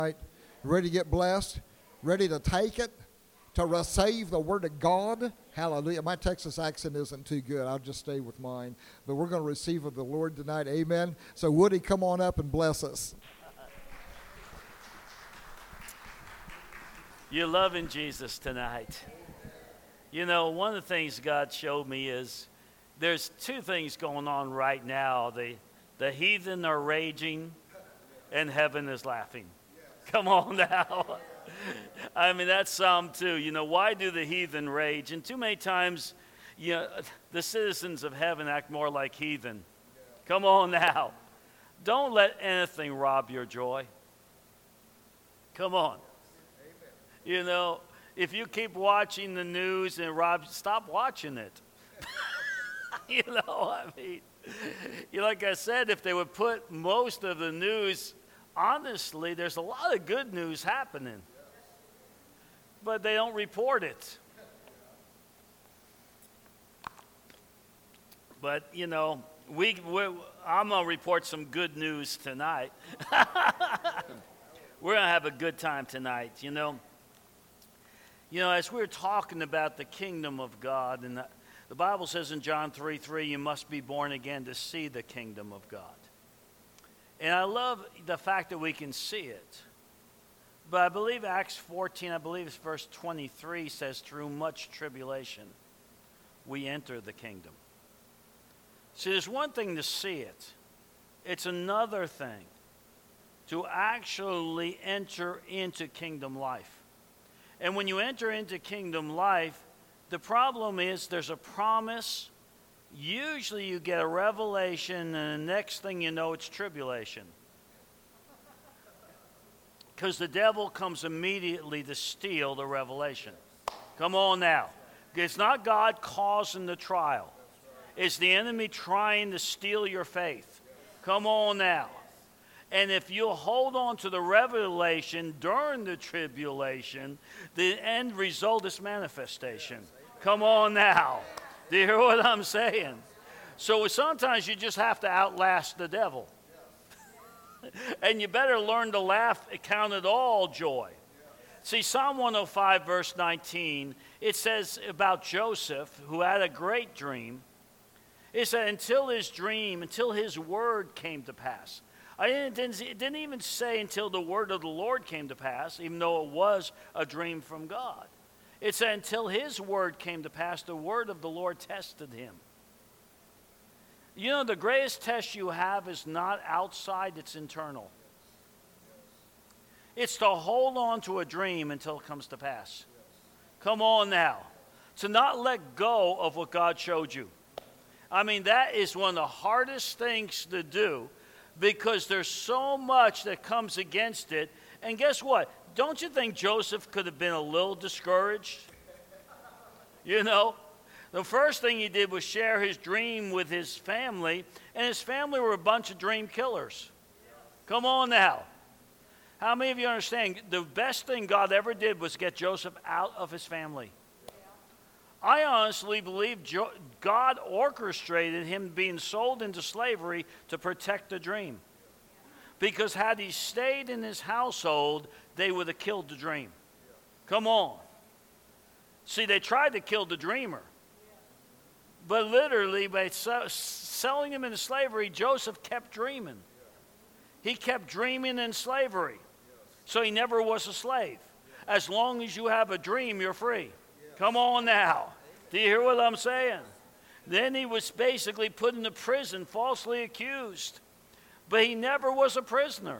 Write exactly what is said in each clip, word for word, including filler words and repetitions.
Ready to get blessed? Ready to take it? To receive the Word of God? Hallelujah. My Texas accent isn't too good. I'll just stay with mine. But we're going to receive of the Lord tonight. Amen. So Woody, come on up and bless us. You're loving Jesus tonight. You know, one of the things God showed me is there's two things going on right now. The, the heathen are raging and heaven is laughing. Come on now. I mean, that's Psalm two. You know, why do the heathen rage? And too many times, you know, the citizens of heaven act more like heathen. Come on now. Don't let anything rob your joy. Come on. You know, if you keep watching the news and rob, stop watching it. You know, I mean, you know, like I said, if they would put most of the news, honestly, there's a lot of good news happening, but they don't report it. But, you know, we, we I'm going to report some good news tonight. We're going to have a good time tonight, you know. You know, as we're talking about the kingdom of God, and the, the Bible says in John three three, you must be born again to see the kingdom of God. And I love the fact that we can see it. But I believe Acts fourteen, I believe it's verse twenty-three, says, through much tribulation, we enter the kingdom. See, there's one thing to see it. It's another thing to actually enter into kingdom life. And when you enter into kingdom life, the problem is there's a promise. Usually you get a revelation, and the next thing you know, it's tribulation. Because the devil comes immediately to steal the revelation. Come on now. It's not God causing the trial. It's the enemy trying to steal your faith. Come on now. And if you'll hold on to the revelation during the tribulation, the end result is manifestation. Come on now. Do you hear what I'm saying? So sometimes you just have to outlast the devil. And you better learn to laugh, count it all joy. See, Psalm one oh five, verse nineteen, it says about Joseph, who had a great dream. It said, until his dream, until his word came to pass. I didn't, didn't, it didn't even say until the word of the Lord came to pass, even though it was a dream from God. It said until his word came to pass, the word of the Lord tested him. You know, the greatest test you have is not outside, it's internal. It's to hold on to a dream until it comes to pass. Come on now. To not let go of what God showed you. I mean, that is one of the hardest things to do, because there's so much that comes against it. And guess what? Don't you think Joseph could have been a little discouraged? You know, the first thing he did was share his dream with his family, and his family were a bunch of dream killers. Come on now. How many of you understand the best thing God ever did was get Joseph out of his family? I honestly believe jo- God orchestrated him being sold into slavery to protect the dream. Because had he stayed in his household, they would have killed the dream. Come on. See, they tried to kill the dreamer. But literally, by so- selling him into slavery, Joseph kept dreaming. He kept dreaming in slavery. So he never was a slave. As long as you have a dream, you're free. Come on now. Do you hear what I'm saying? Then he was basically put into prison, falsely accused. But he never was a prisoner.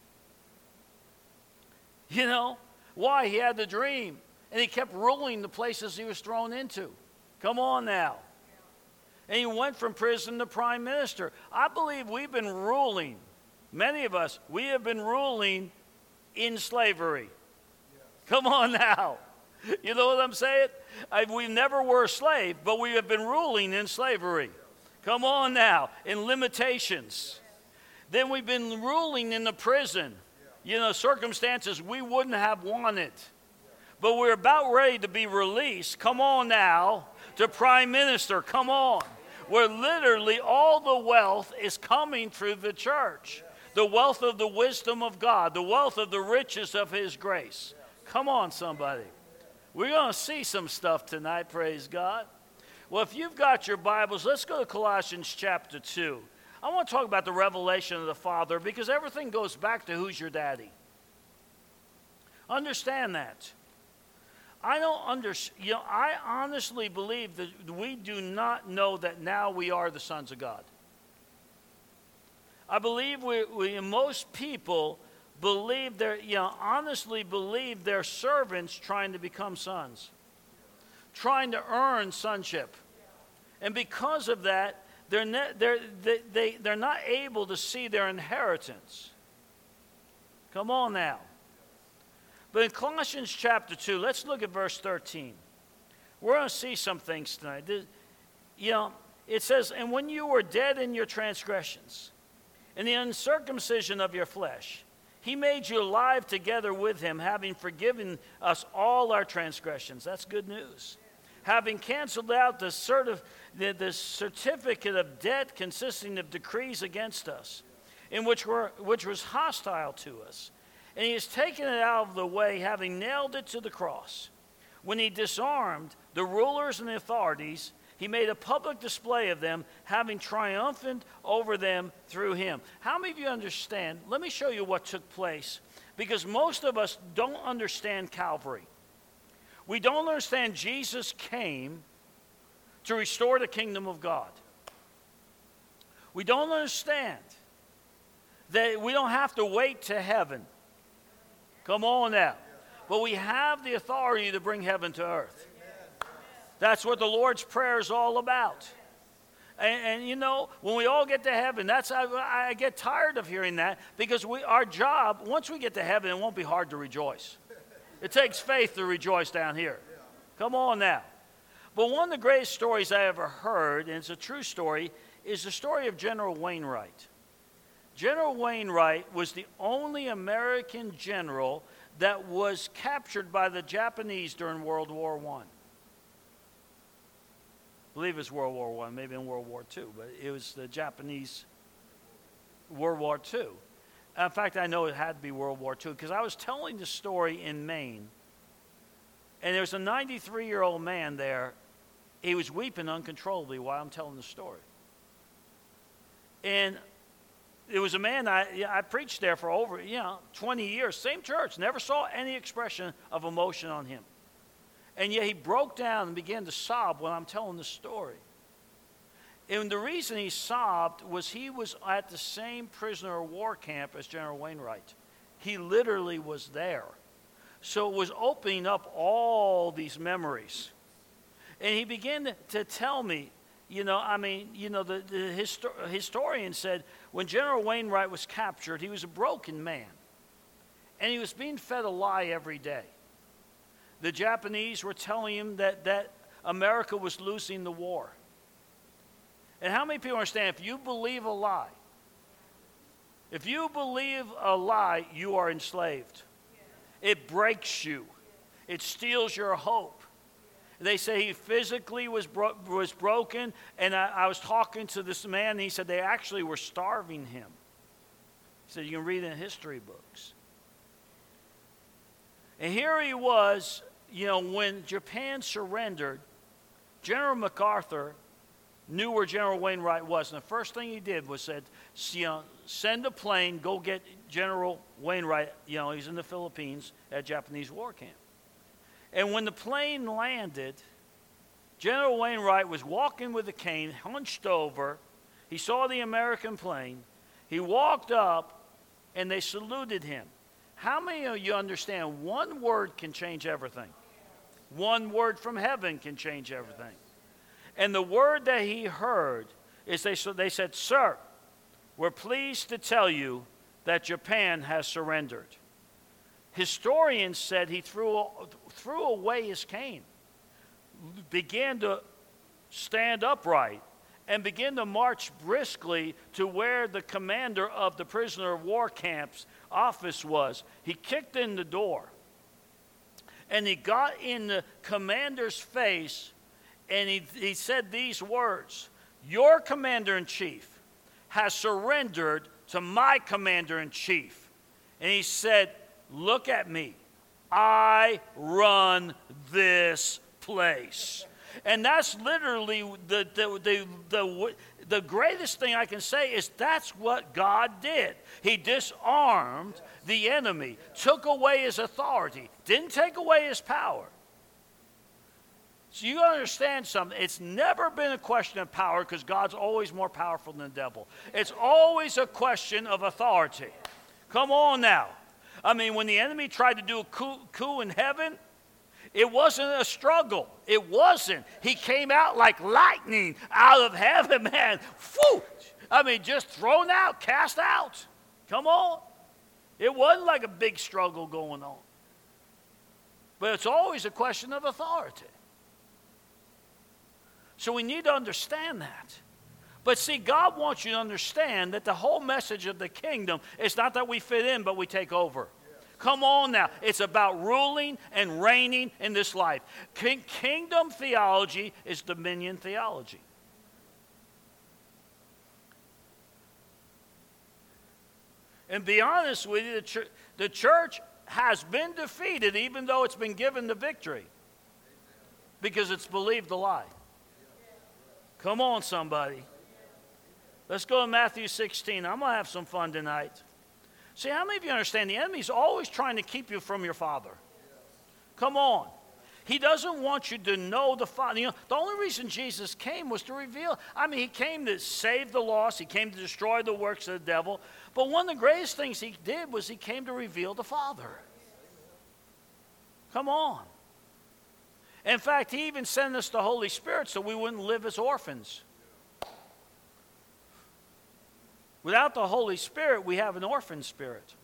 You know? Why? He had the dream. And he kept ruling the places he was thrown into. Come on now. And he went from prison to prime minister. I believe we've been ruling. Many of us, we have been ruling in slavery. Come on now. You know what I'm saying? I, we never were a slave, but we have been ruling in slavery. Come on now, in limitations. Then we've been ruling in the prison. You know, circumstances we wouldn't have wanted. But we're about ready to be released. Come on now, to prime minister. Come on. Where literally all the wealth is coming through the church. The wealth of the wisdom of God, the wealth of the riches of his grace. Come on, somebody. We're going to see some stuff tonight, praise God. Well, if you've got your Bibles, let's go to Colossians chapter two. I want to talk about the revelation of the Father because everything goes back to who's your daddy. Understand that. I don't understand, you know, I honestly believe that we do not know that now we are the sons of God. I believe we, we most people believe they're, you know, honestly believe they're servants trying to become sons, trying to earn sonship. And because of that, they're, ne- they're, they, they, they're not able to see their inheritance. Come on now. But in Colossians chapter two, let's look at verse thirteen. We're going to see some things tonight. You know, it says, and when you were dead in your transgressions, in the uncircumcision of your flesh, he made you alive together with him, having forgiven us all our transgressions. That's good news. Having canceled out the, certif- the, the certificate of debt consisting of decrees against us, in which, were, which was hostile to us. And he has taken it out of the way, having nailed it to the cross. When he disarmed the rulers and the authorities, he made a public display of them, having triumphant over them through him. How many of you understand? Let me show you what took place, because most of us don't understand Calvary. We don't understand Jesus came to restore the kingdom of God. We don't understand that we don't have to wait to heaven. Come on now. But we have the authority to bring heaven to earth. That's what the Lord's Prayer is all about. And, and you know, when we all get to heaven, that's I, I get tired of hearing that, because we, our job, once we get to heaven, it won't be hard to rejoice. It takes faith to rejoice down here. Come on now. But one of the greatest stories I ever heard, and it's a true story, is the story of General Wainwright. General Wainwright was the only American general that was captured by the Japanese during World War One. I believe it was World War One, maybe in World War Two, but it was the Japanese World War Two. In fact, I know it had to be World War Two, because I was telling the story in Maine, and there was a ninety-three-year-old man there. He was weeping uncontrollably while I'm telling the story. And there was a man, I, I preached there for over, you know, twenty years, same church, never saw any expression of emotion on him. And yet he broke down and began to sob when I'm telling the story. And the reason he sobbed was he was at the same prisoner of war camp as General Wainwright. He literally was there. So it was opening up all these memories. And he began to, to tell me, you know, I mean, you know, the, the histor- historian said when General Wainwright was captured, he was a broken man. And he was being fed a lie every day. The Japanese were telling him that, that America was losing the war. And how many people understand, if you believe a lie, if you believe a lie, you are enslaved. It breaks you. It steals your hope. They say he physically was bro- was broken, and I, I was talking to this man, and he said they actually were starving him. He said you can read in history books. And here he was, you know, when Japan surrendered, General MacArthur knew where General Wainwright was, and the first thing he did was said, you know, send a plane, go get General Wainwright. You know, he's in the Philippines at Japanese war camp. And when the plane landed, General Wainwright was walking with a cane, hunched over. He saw the American plane. He walked up, and they saluted him. How many of you understand one word can change everything? One word from heaven can change everything. And the word that he heard is they, so they said, "Sir, we're pleased to tell you that Japan has surrendered." Historians said he threw, threw away his cane, began to stand upright, and began to march briskly to where the commander of the prisoner of war camp's office was. He kicked in the door, and he got in the commander's face, and he, he said these words, "Your commander-in-chief has surrendered to my commander-in-chief. And he said, look at me. I run this place. And that's literally the, the, the, the, the greatest thing I can say is that's what God did. He disarmed the enemy, took away his authority, didn't take away his power. So you understand something. It's never been a question of power because God's always more powerful than the devil. It's always a question of authority. Come on now. I mean, when the enemy tried to do a coup, coup in heaven, it wasn't a struggle. It wasn't. He came out like lightning out of heaven, man. Whew! I mean, just thrown out, cast out. Come on. It wasn't like a big struggle going on. But it's always a question of authority. So we need to understand that. But see, God wants you to understand that the whole message of the kingdom is not that we fit in, but we take over. Come on now. It's about ruling and reigning in this life. King, kingdom theology is dominion theology. And be honest with you, the, ch- the church has been defeated even though it's been given the victory. Because it's believed the lie. Come on, somebody. Let's go to Matthew sixteen. I'm going to have some fun tonight. See, how many of you understand the enemy's always trying to keep you from your Father? Come on. He doesn't want you to know the Father. You know, the only reason Jesus came was to reveal. I mean, he came to save the lost. He came to destroy the works of the devil. But one of the greatest things he did was he came to reveal the Father. Come on. In fact, he even sent us the Holy Spirit so we wouldn't live as orphans. Without the Holy Spirit, we have an orphan spirit.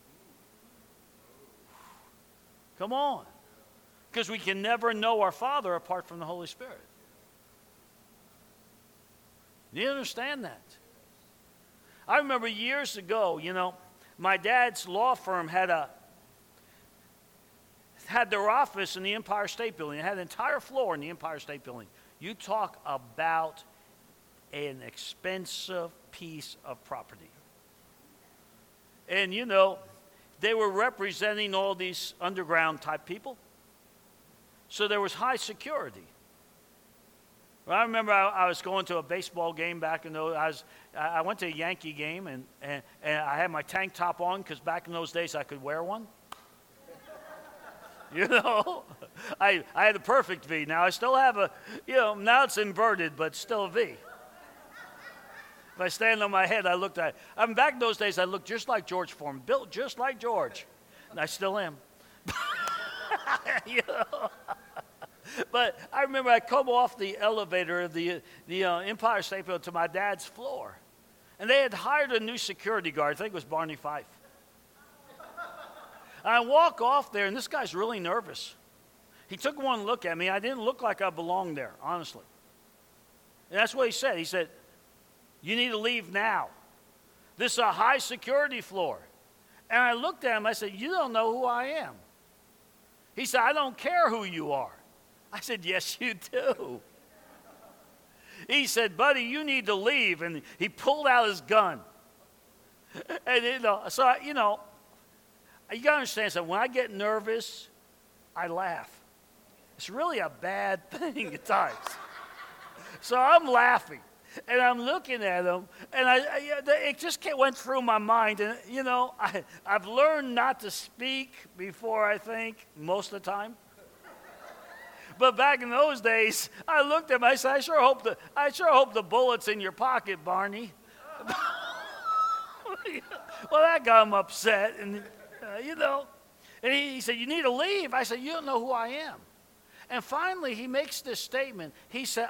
Come on. Because we can never know our Father apart from the Holy Spirit. Do you understand that? I remember years ago, you know, my dad's law firm had a had their office in the Empire State Building. It had an entire floor in the Empire State Building. You talk about an expensive piece of property. And, you know, they were representing all these underground type people. So there was high security. Well, I remember I, I was going to a baseball game back in those. I was I went to a Yankee game and, and, and I had my tank top on because back in those days I could wear one. You know, I I had a perfect V. Now I still have a, you know, now it's inverted, but still a V. If I stand on my head, I looked at. I mean, back in those days, I looked just like George Foreman, built just like George, and I still am. You know? But I remember I come off the elevator of the the uh, Empire State Building to my dad's floor, and they had hired a new security guard. I think it was Barney Fife. And I walk off there, and this guy's really nervous. He took one look at me. I didn't look like I belonged there, honestly. And that's what he said. He said, "You need to leave now. This is a high security floor." And I looked at him. I said, "You don't know who I am." He said, "I don't care who you are." I said, "Yes, you do." He said, "Buddy, you need to leave." And he pulled out his gun. And, you know, so, you know, you got to understand something. When I get nervous, I laugh. It's really a bad thing at times. So I'm laughing. And I'm looking at him, and I, I, it just went through my mind. And, you know, I, I've learned not to speak before I think most of the time. But back in those days, I looked at him. I said, I sure hope the, I sure hope the bullet's in your pocket, Barney. Well, that got him upset, and uh, you know. And he, he said, "You need to leave." I said, "You don't know who I am." And finally, he makes this statement. He said,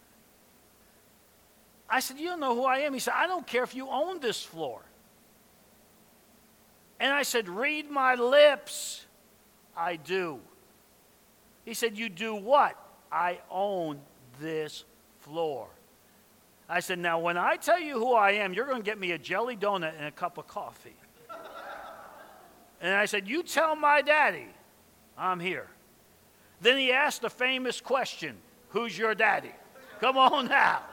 I said, "You don't know who I am." He said, "I don't care if you own this floor." And I said, "Read my lips." "I do." He said, "You do what?" "I own this floor." I said, "Now, when I tell you who I am, you're going to get me a jelly donut and a cup of coffee." And I said, "You tell my daddy I'm here." Then he asked the famous question, "Who's your daddy?" Come on now.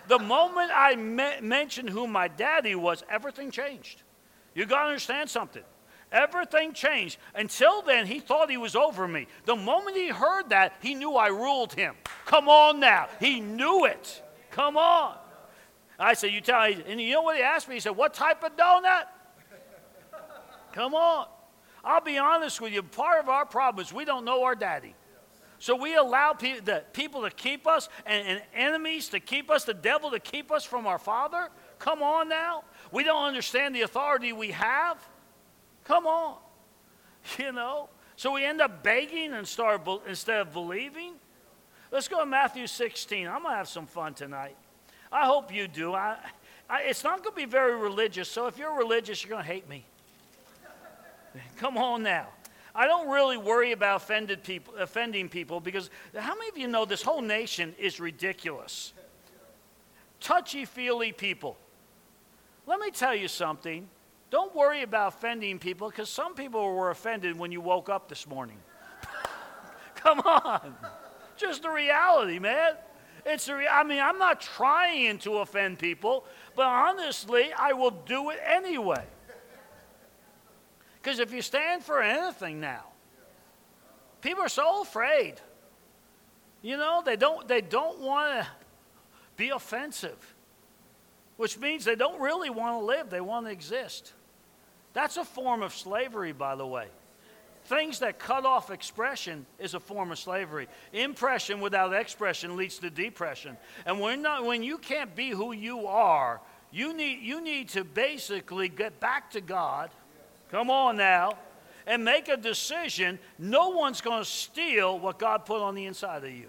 The moment I me- mentioned who my daddy was, everything changed. You got to understand something. Everything changed. Until then, he thought he was over me. The moment he heard that, he knew I ruled him. Come on now. He knew it. Come on. I said, you tell me. And you know what he asked me? He said, what type of donut? Come on. I'll be honest with you. Part of our problem is we don't know our daddy. So we allow pe- the people to keep us and, and enemies to keep us, the devil to keep us from our Father. Come on now. We don't understand the authority we have. Come on. You know. So we end up begging and start be- instead of believing. Let's go to Matthew sixteen. I'm going to have some fun tonight. I hope you do. I, I, it's not going to be very religious, so if you're religious, you're going to hate me. Come on now. I don't really worry about offended people, offending people because how many of you know this whole nation is ridiculous? Touchy-feely people. Let me tell you something. Don't worry about offending people because some people were offended when you woke up this morning. Come on. Just the reality, man. It's a re- I mean, I'm not trying to offend people, but honestly, I will do it anyway. Because if you stand for anything now, people are so afraid. You know, they don't they don't want to be offensive, which means they don't really want to live. They want to exist. That's a form of slavery, by the way. Things that cut off expression is a form of slavery. Impression without expression leads to depression. And when, not, when you can't be who you are, you need, you need to basically get back to God. Come on now. And make a decision. No one's going to steal what God put on the inside of you.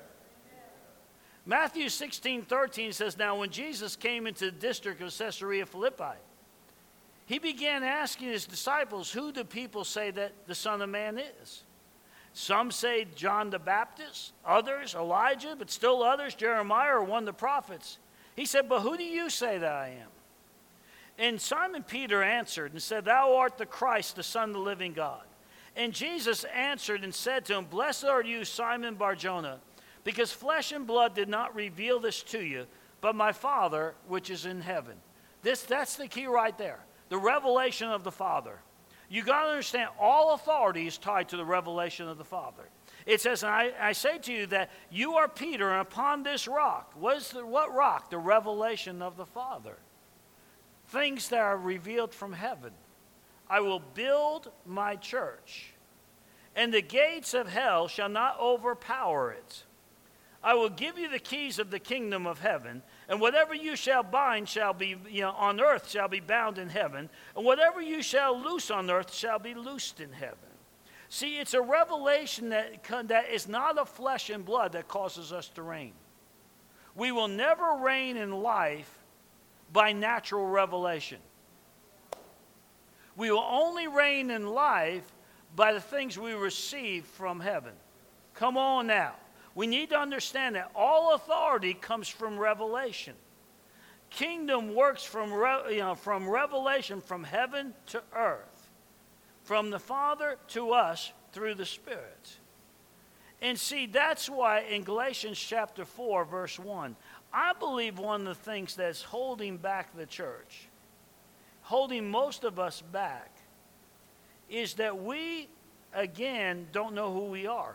Matthew sixteen thirteen says, now when Jesus came into the district of Caesarea Philippi, he began asking his disciples, who do people say that the Son of Man is? Some say John the Baptist, others Elijah, but still others Jeremiah or one of the prophets. He said, but who do you say that I am? And Simon Peter answered and said, thou art the Christ, the Son of the living God. And Jesus answered and said to him, blessed are you, Simon Bar-Jonah, because flesh and blood did not reveal this to you, but my Father which is in heaven. This, that's the key right there. The revelation of the Father. You got to understand, all authority is tied to the revelation of the Father. It says, and I, I say to you that you are Peter, and upon this rock, what is the, what rock? The revelation of the Father. Things that are revealed from heaven. I will build my church, and the gates of hell shall not overpower it. I will give you the keys of the kingdom of heaven, and whatever you shall bind shall be, you know, on earth shall be bound in heaven, and whatever you shall loose on earth shall be loosed in heaven. See, it's a revelation that, that is not of flesh and blood that causes us to reign. We will never reign in life by natural revelation. We will only reign in life by the things we receive from heaven. Come on now. We need to understand that all authority comes from revelation. Kingdom works from, re, you know, from revelation from heaven to earth, from the Father to us through the Spirit. And see, that's why in Galatians chapter four, verse one, I believe one of the things that's holding back the church, holding most of us back, is that we, again, don't know who we are.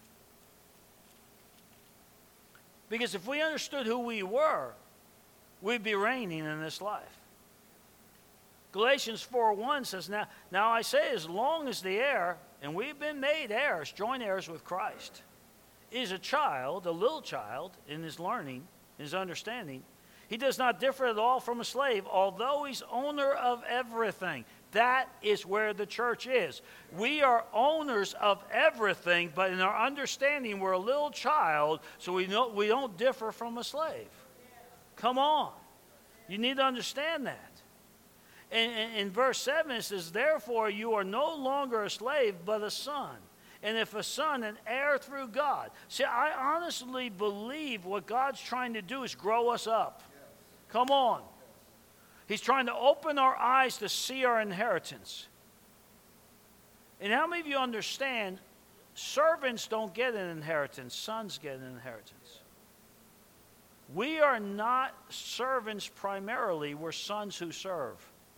Because if we understood who we were, we'd be reigning in this life. Galatians four one says, now, now I say, as long as the heir, and we've been made heirs, joint heirs with Christ, is a child, a little child, in his learning, his understanding, he does not differ at all from a slave, although he's owner of everything. That is where the church is. We are owners of everything, but in our understanding, we're a little child, so we, know, we don't differ from a slave. Come on. You need to understand that. And in verse seven, it says, therefore you are no longer a slave, but a son. And if a son, an heir through God. See, I honestly believe what God's trying to do is grow us up. Come on. He's trying to open our eyes to see our inheritance. And how many of you understand, servants don't get an inheritance, sons get an inheritance. We are not servants primarily. We're sons who serve.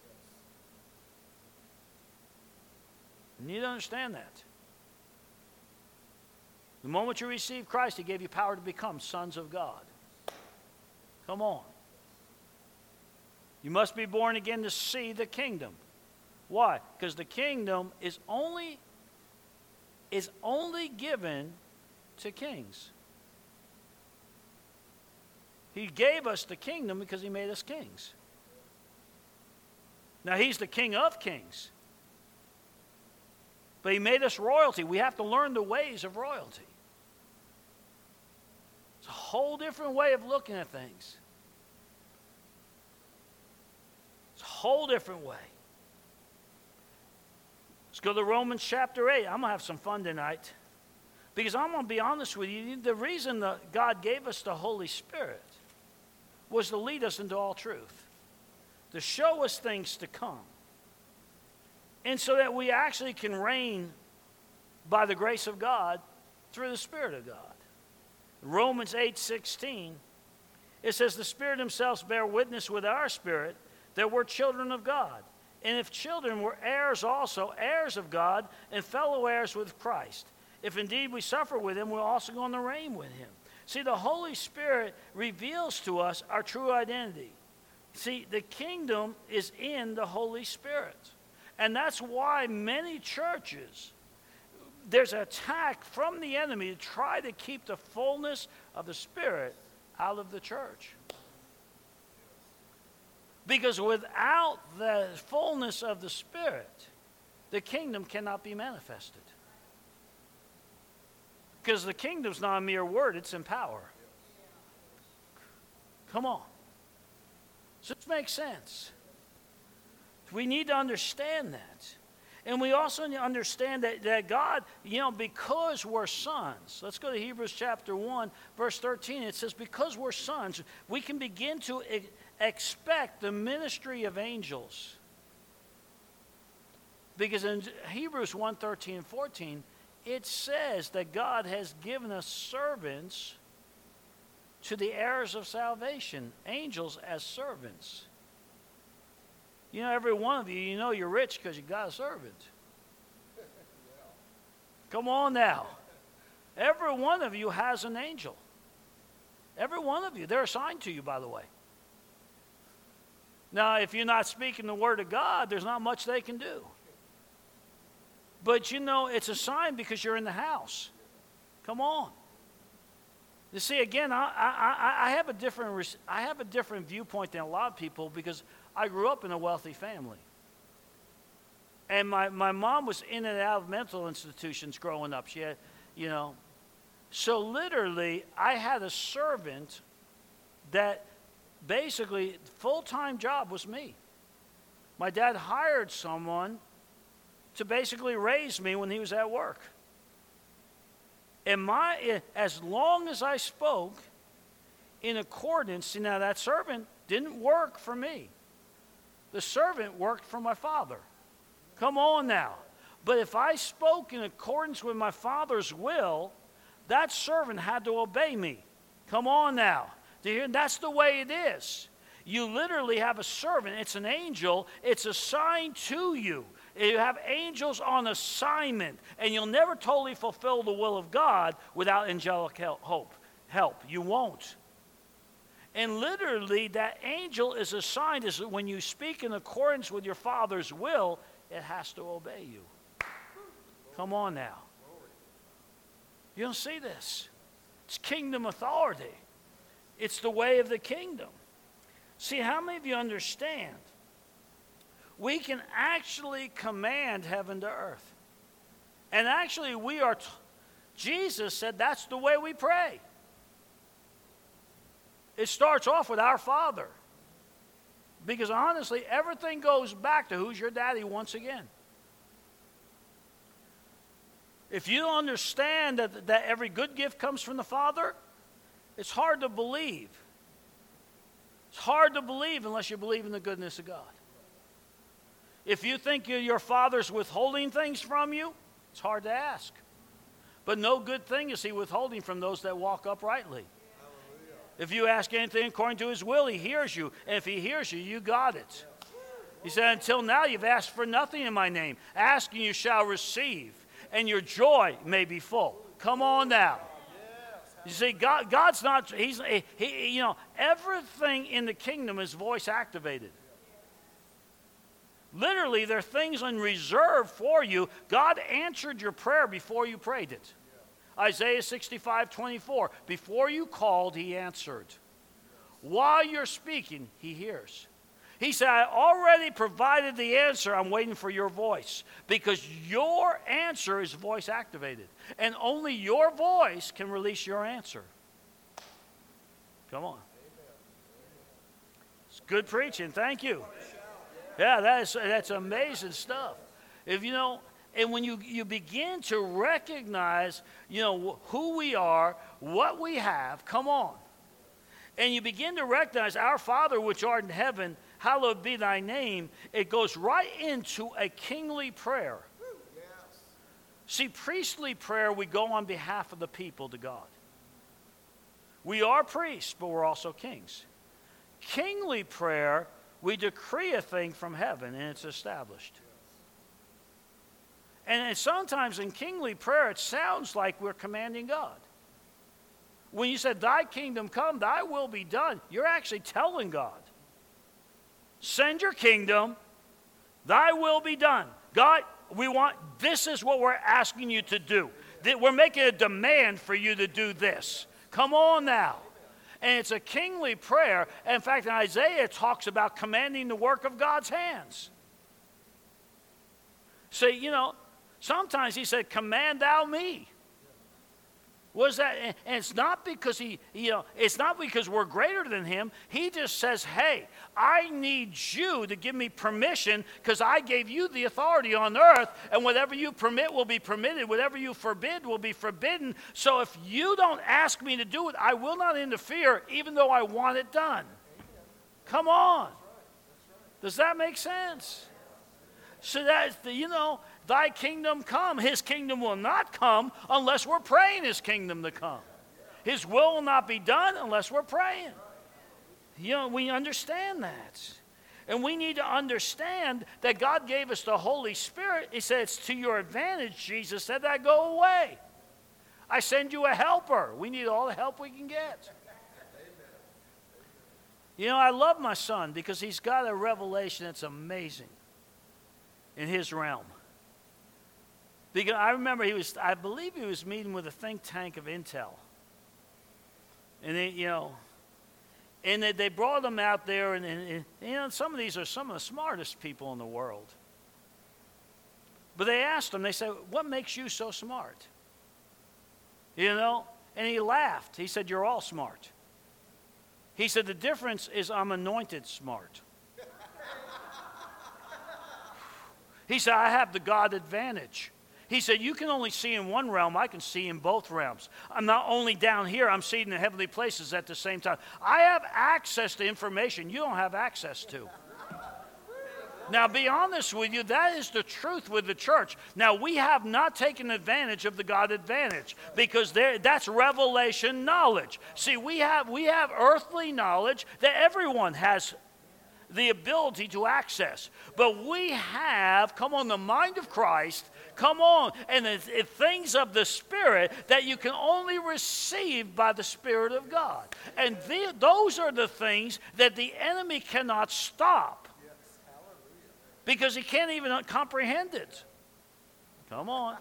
You need to understand that. The moment you receive Christ, He gave you power to become sons of God. Come on. You must be born again to see the kingdom. Why? Because the kingdom is only, is only given to kings. He gave us the kingdom because He made us kings. Now, He's the King of kings. But He made us royalty. We have to learn the ways of royalty. It's a whole different way of looking at things. It's a whole different way. Let's go to Romans chapter eight. I'm going to have some fun tonight. Because I'm going to be honest with you. The reason that God gave us the Holy Spirit was to lead us into all truth. To show us things to come. And so that we actually can reign by the grace of God through the Spirit of God. Romans eight sixteen, it says, the Spirit Himself bear witness with our spirit that we're children of God. And if children, we're heirs also, heirs of God, and fellow heirs with Christ. If indeed we suffer with Him, we're also going to reign with Him. See, the Holy Spirit reveals to us our true identity. See, the kingdom is in the Holy Spirit. And that's why many churches, there's an attack from the enemy to try to keep the fullness of the Spirit out of the church. Because without the fullness of the Spirit, the kingdom cannot be manifested. Because the kingdom's not a mere word, it's in power. Come on. So this makes sense. We need to understand that. And we also need to understand that, that God, you know, because we're sons. Let's go to Hebrews chapter one, verse thirteen. It says, because we're sons, we can begin to e- expect the ministry of angels. Because in Hebrews one, thirteen and fourteen, it says that God has given us servants to the heirs of salvation, angels as servants. You know, every one of you, you know you're rich because you got a servant. Come on now. Every one of you has an angel. Every one of you. They're assigned to you, by the way. Now, if you're not speaking the word of God, there's not much they can do. But you know, it's a sign because you're in the house. Come on. You see, again, I, I, I have a different I have a different viewpoint than a lot of people because I grew up in a wealthy family. And my, my mom was in and out of mental institutions growing up. She had, you know. So literally, I had a servant that basically full-time job was me. My dad hired someone to basically raise me when he was at work. And my, as long as I spoke in accordance, see now that servant didn't work for me. The servant worked for my father. Come on now. But if I spoke in accordance with my father's will, that servant had to obey me. Come on now. That's the way it is. You literally have a servant. It's an angel. It's assigned to you. You have angels on assignment, and you'll never totally fulfill the will of God without angelic help. Help. You won't. And literally, that angel is assigned is when you speak in accordance with your Father's will, it has to obey you. Come on now. You don't see this. It's kingdom authority. It's the way of the kingdom. See, how many of you understand? We can actually command heaven to earth. And actually, we are, t- Jesus said that's the way we pray. It starts off with our Father. Because honestly, everything goes back to who's your daddy once again. If you don't understand that, that every good gift comes from the Father, it's hard to believe. It's hard to believe unless you believe in the goodness of God. If you think your Father's withholding things from you, it's hard to ask. But no good thing is He withholding from those that walk uprightly. If you ask anything according to his will, he hears you. And if he hears you, you got it. He said, until now you've asked for nothing in my name. Ask and you shall receive, and your joy may be full. Come on now. You see, God, God's not, he's, he, he, you know, everything in the kingdom is voice activated. Literally, there are things in reserve for you. God answered your prayer before you prayed it. Isaiah sixty-five twenty-four, before you called, he answered. While you're speaking, he hears. He said, I already provided the answer. I'm waiting for your voice. Because your answer is voice activated. And only your voice can release your answer. Come on. It's good preaching. Thank you. Yeah, that is, that's amazing stuff. If you know, and when you, you begin to recognize, you know, who we are, what we have, come on. And you begin to recognize our Father which art in heaven, hallowed be thy name. It goes right into a kingly prayer. Yes. See, priestly prayer, we go on behalf of the people to God. We are priests, but we're also kings. Kingly prayer, we decree a thing from heaven, and it's established. And sometimes in kingly prayer, it sounds like we're commanding God. When you said, thy kingdom come, thy will be done, you're actually telling God, send your kingdom, thy will be done. God, we want, this is what we're asking you to do. We're making a demand for you to do this. Come on now. And it's a kingly prayer. In fact, in Isaiah, it talks about commanding the work of God's hands. See, you know, sometimes he said, command thou me. What is that? And it's not because he, you know, it's not because we're greater than him. He just says, hey, I need you to give me permission because I gave you the authority on earth, and whatever you permit will be permitted. Whatever you forbid will be forbidden. So if you don't ask me to do it, I will not interfere, even though I want it done. Come on. Does that make sense? So that, you know, thy kingdom come. His kingdom will not come unless we're praying his kingdom to come. His will will not be done unless we're praying. You know, we understand that. And we need to understand that God gave us the Holy Spirit. He said, it's to your advantage, Jesus said, that go away. I send you a helper. We need all the help we can get. You know, I love my son because he's got a revelation that's amazing in his realm. Because I remember he was, I believe he was meeting with a think tank of Intel. And they, you know, and they, they brought him out there, and, and, and you know, some of these are some of the smartest people in the world. But they asked him, they said, what makes you so smart? You know, and he laughed. He said, you're all smart. He said, the difference is I'm anointed smart. He said, I have the God advantage. He said, you can only see in one realm. I can see in both realms. I'm not only down here, I'm seeing in the heavenly places at the same time. I have access to information you don't have access to. Now, be honest with you, that is the truth with the church. Now, we have not taken advantage of the God advantage because there, that's revelation knowledge. See, we have, we have earthly knowledge that everyone has the ability to access. But we have, come on, the mind of Christ, come on, and the, the things of the Spirit that you can only receive by the Spirit of God. And the, those are the things that the enemy cannot stop because he can't even comprehend it. Come on.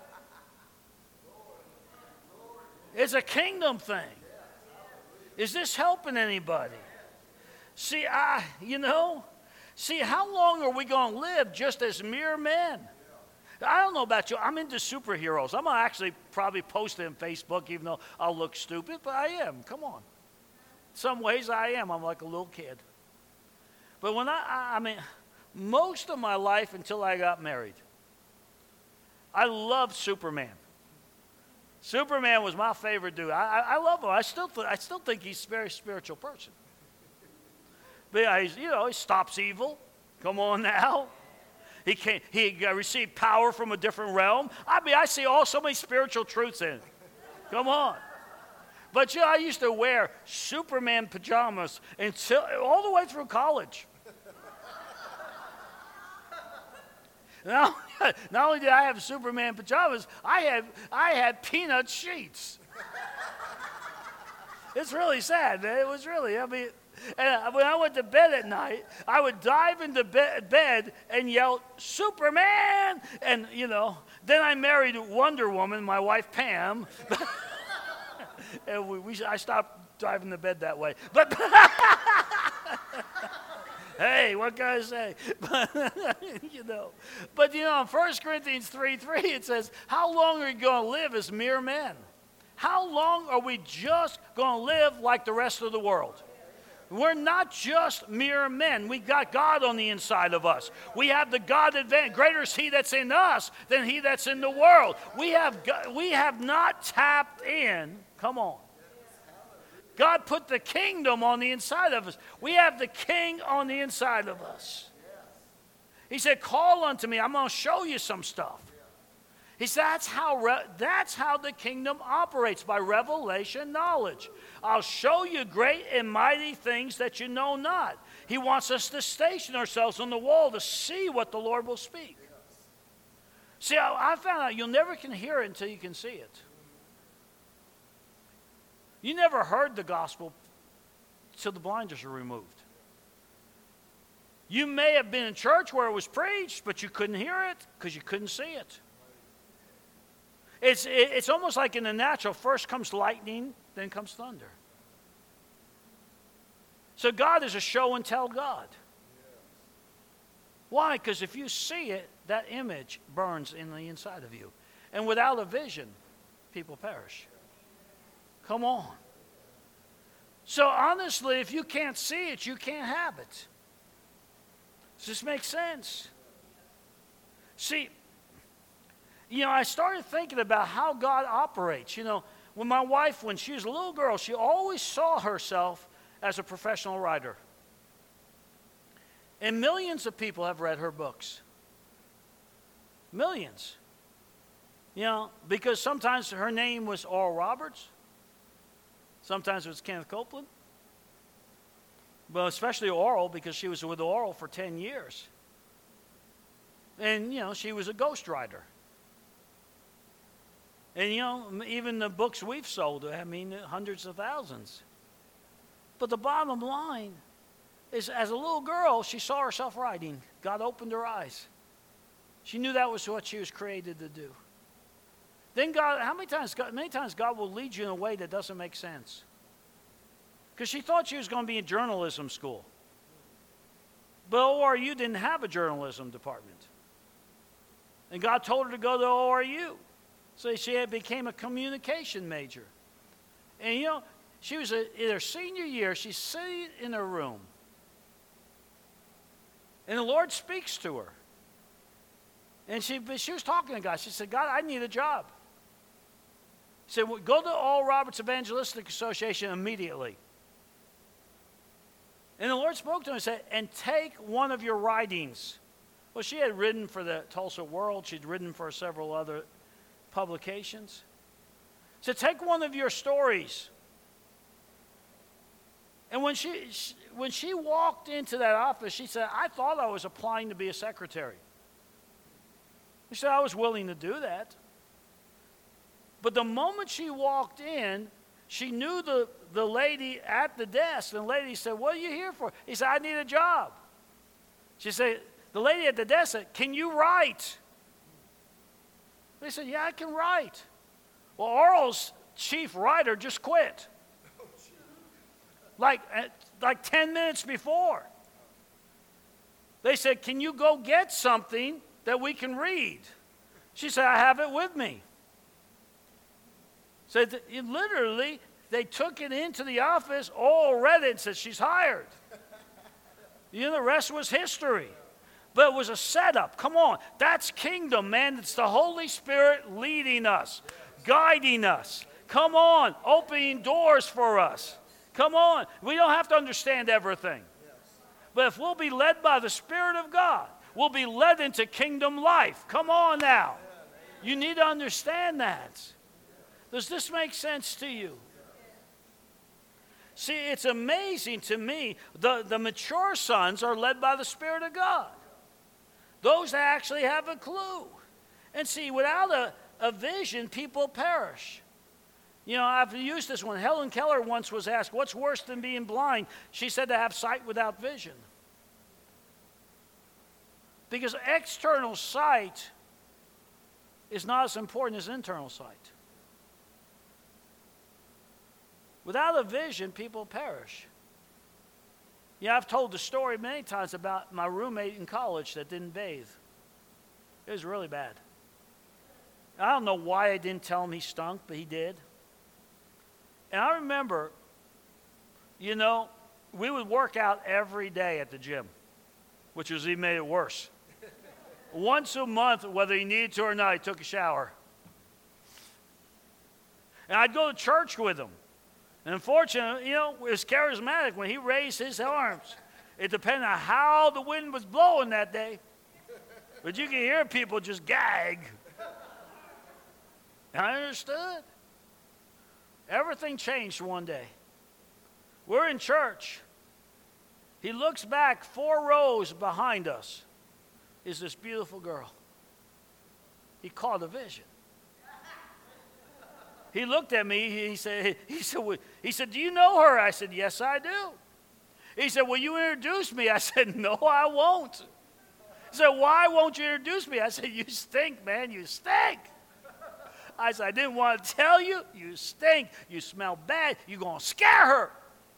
It's a kingdom thing. Is this helping anybody? See, I, you know, see, how long are we going to live just as mere men? I don't know about you. I'm into superheroes. I'm going to actually probably post it on Facebook, even though I'll look stupid, but I am. Come on. In some ways, I am. I'm like a little kid. But when I, I, I mean, most of my life until I got married, I loved Superman. Superman was my favorite dude. I, I, I love him. I still, th- I still think he's a very spiritual person. But yeah, he's, you know, he stops evil. Come on now. He can't, he received power from a different realm. I mean, I see all so many spiritual truths in it. Come on. But you know, I used to wear Superman pajamas until all the way through college. Not, not only did I have Superman pajamas, I had I had peanut sheets. It's really sad, man. It was really, I mean, and when I went to bed at night, I would dive into be- bed and yell, Superman! And, you know, then I married Wonder Woman, my wife Pam. And we, we, I stopped driving to bed that way. But hey, what can I say? you know, but you know, in First Corinthians three three, it says, how long are you going to live as mere men? How long are we just going to live like the rest of the world? We're not just mere men. We got God on the inside of us. We have the God advantage. Greater is He that's in us than he that's in the world. We have, we have not tapped in. Come on. God put the kingdom on the inside of us. We have the king on the inside of us. He said, call unto me. I'm going to show you some stuff. He said, that's how, re- that's how the kingdom operates, by revelation knowledge. I'll show you great and mighty things that you know not. He wants us to station ourselves on the wall to see what the Lord will speak. See, I, I found out you'll never can hear it until you can see it. You never heard the gospel till the blinders are removed. You may have been in church where it was preached, but you couldn't hear it because you couldn't see it. It's, it's almost like in the natural, first comes lightning, then comes thunder. So God is a show and tell God. Why? Because if you see it, that image burns in the inside of you. And without a vision, people perish. Come on. So honestly, if you can't see it, you can't have it. Does this make sense? See, you know, I started thinking about how God operates. You know, when my wife, when she was a little girl, she always saw herself as a professional writer. And millions of people have read her books. Millions. You know, because sometimes her name was Oral Roberts. Sometimes it was Kenneth Copeland. But especially Oral, because she was with Oral for ten years. And, you know, she was a ghostwriter. And, you know, even the books we've sold, I mean, hundreds of thousands. But the bottom line is, as a little girl, she saw herself writing. God opened her eyes. She knew that was what she was created to do. Then God, how many times, God, many times God will lead you in a way that doesn't make sense. Because she thought she was going to be in journalism school. But O R U didn't have a journalism department. And God told her to go to O R U. So she had became a communication major. And you know, she was a, in her senior year, she's sitting in her room. And the Lord speaks to her. And she, she was talking to God. She said, God, I need a job. He said, well, go to Oral Roberts Evangelistic Association immediately. And the Lord spoke to her and said, and take one of your writings. Well, she had written for the Tulsa World. She'd written for several other publications. So take one of your stories. And when she, she when she walked into that office, she said, I thought I was applying to be a secretary. She said, I was willing to do that. But the moment she walked in, she knew the, the lady at the desk. And the lady said, what are you here for? He said, I need a job. She said, the lady at the desk said, can you write? They said, yeah, I can write. Well, Oral's chief writer just quit. Like, like ten minutes before. They said, can you go get something that we can read? She said, I have it with me. So it, literally, they took it into the office, all read it, and said, she's hired. You know, the rest was history. But it was a setup. Come on. That's kingdom, man. It's the Holy Spirit leading us, guiding us. Come on. Opening doors for us. Come on. We don't have to understand everything. But if we'll be led by the Spirit of God, we'll be led into kingdom life. Come on now. You need to understand that. Does this make sense to you? See, it's amazing to me. The, the mature sons are led by the Spirit of God. Those that actually have a clue. And see, without a, a vision, people perish. You know, I've used this one. Helen Keller once was asked, what's worse than being blind? She said to have sight without vision. Because external sight is not as important as internal sight. Without a vision, people perish. Yeah, I've told the story many times about my roommate in college that didn't bathe. It was really bad. I don't know why I didn't tell him he stunk, but he did. And I remember, you know, we would work out every day at the gym, which was even made it worse. Once a month, whether he needed to or not, he took a shower. And I'd go to church with him. And unfortunately, you know, it was charismatic when he raised his arms. It depended on how the wind was blowing that day. But you can hear people just gag. And I understood. Everything changed one day. We're in church. He looks back, four rows behind us is this beautiful girl. He caught a vision. He looked at me, he said, he said, he said, do you know her? I said, yes, I do. He said, will you introduce me? I said, no, I won't. He said, why won't you introduce me? I said, you stink, man, you stink. I said, I didn't want to tell you, you stink, you smell bad, you're going to scare her.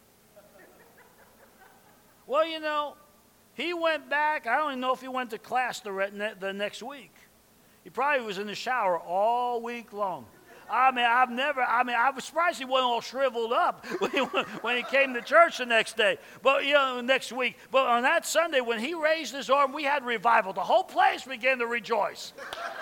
Well, you know, he went back, I don't even know if he went to class the, re- the next week. He probably was in the shower all week long. I mean, I've never, I mean, I was surprised he wasn't all shriveled up when he, when he came to church the next day, but, you know, next week. But on that Sunday, when he raised his arm, we had revival. The whole place began to rejoice.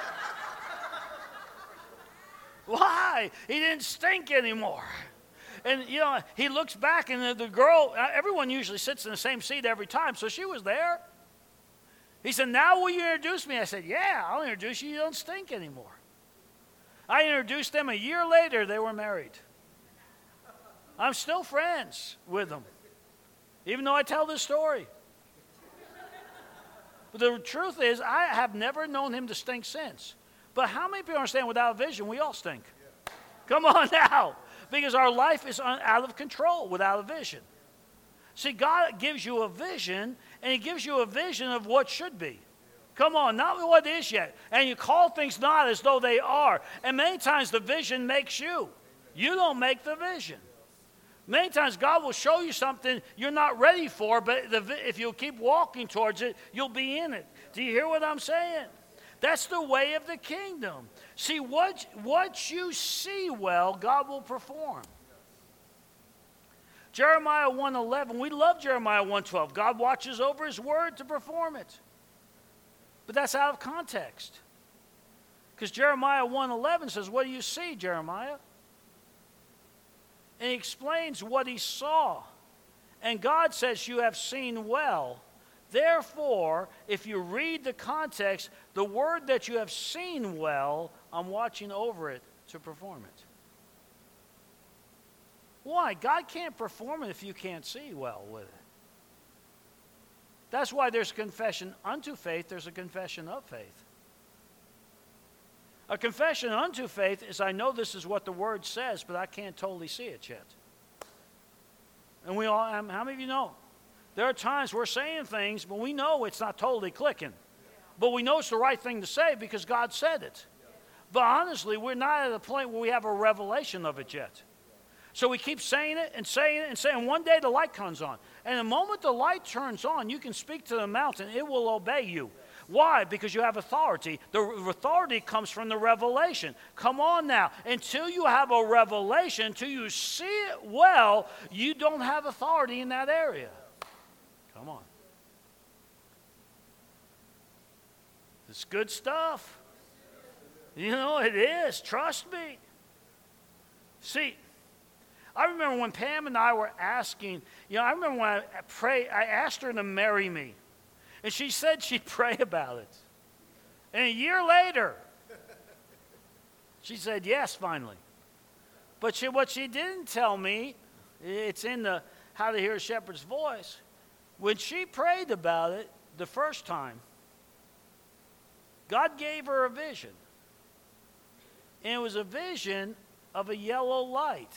Why? He didn't stink anymore. And, you know, he looks back, and the, the girl, everyone usually sits in the same seat every time, so she was there. He said, now will you introduce me? I said, yeah, I'll introduce you. You don't stink anymore. I introduced them. A year later, they were married. I'm still friends with them, even though I tell this story. But the truth is, I have never known him to stink since. But how many people understand without vision, we all stink? Yeah. Come on now. Because our life is un- out of control without a vision. See, God gives you a vision, and he gives you a vision of what should be. Come on, not what is yet. And you call things not as though they are. And many times the vision makes you. You don't make the vision. Many times God will show you something you're not ready for, but the, if you'll keep walking towards it, you'll be in it. Do you hear what I'm saying? That's the way of the kingdom. See, what, what you see well, God will perform. Jeremiah one eleven, we love Jeremiah one twelve. God watches over his word to perform it. But that's out of context. Because Jeremiah one eleven says, what do you see, Jeremiah? And he explains what he saw. And God says, you have seen well. Therefore, if you read the context, the word that you have seen well, I'm watching over it to perform it. Why? God can't perform it if you can't see well with it. That's why there's confession unto faith, there's a confession of faith. A confession unto faith is, I know this is what the word says, but I can't totally see it yet. And we all, how many of you know? There are times we're saying things, but we know it's not totally clicking. But we know it's the right thing to say because God said it. But honestly, we're not at a point where we have a revelation of it yet. So we keep saying it and saying it and saying, one day the light comes on. And the moment the light turns on, you can speak to the mountain. It will obey you. Why? Because you have authority. The authority comes from the revelation. Come on now. Until you have a revelation, until you see it well, you don't have authority in that area. Come on. It's good stuff. You know, it is. Trust me. See, I remember when Pam and I were asking, you know, I remember when I prayed, I asked her to marry me. And she said she'd pray about it. And a year later, she said yes, finally. But she, what she didn't tell me It's in the How to Hear a Shepherd's Voice. When she prayed about it the first time, God gave her a vision. And it was a vision of a yellow light.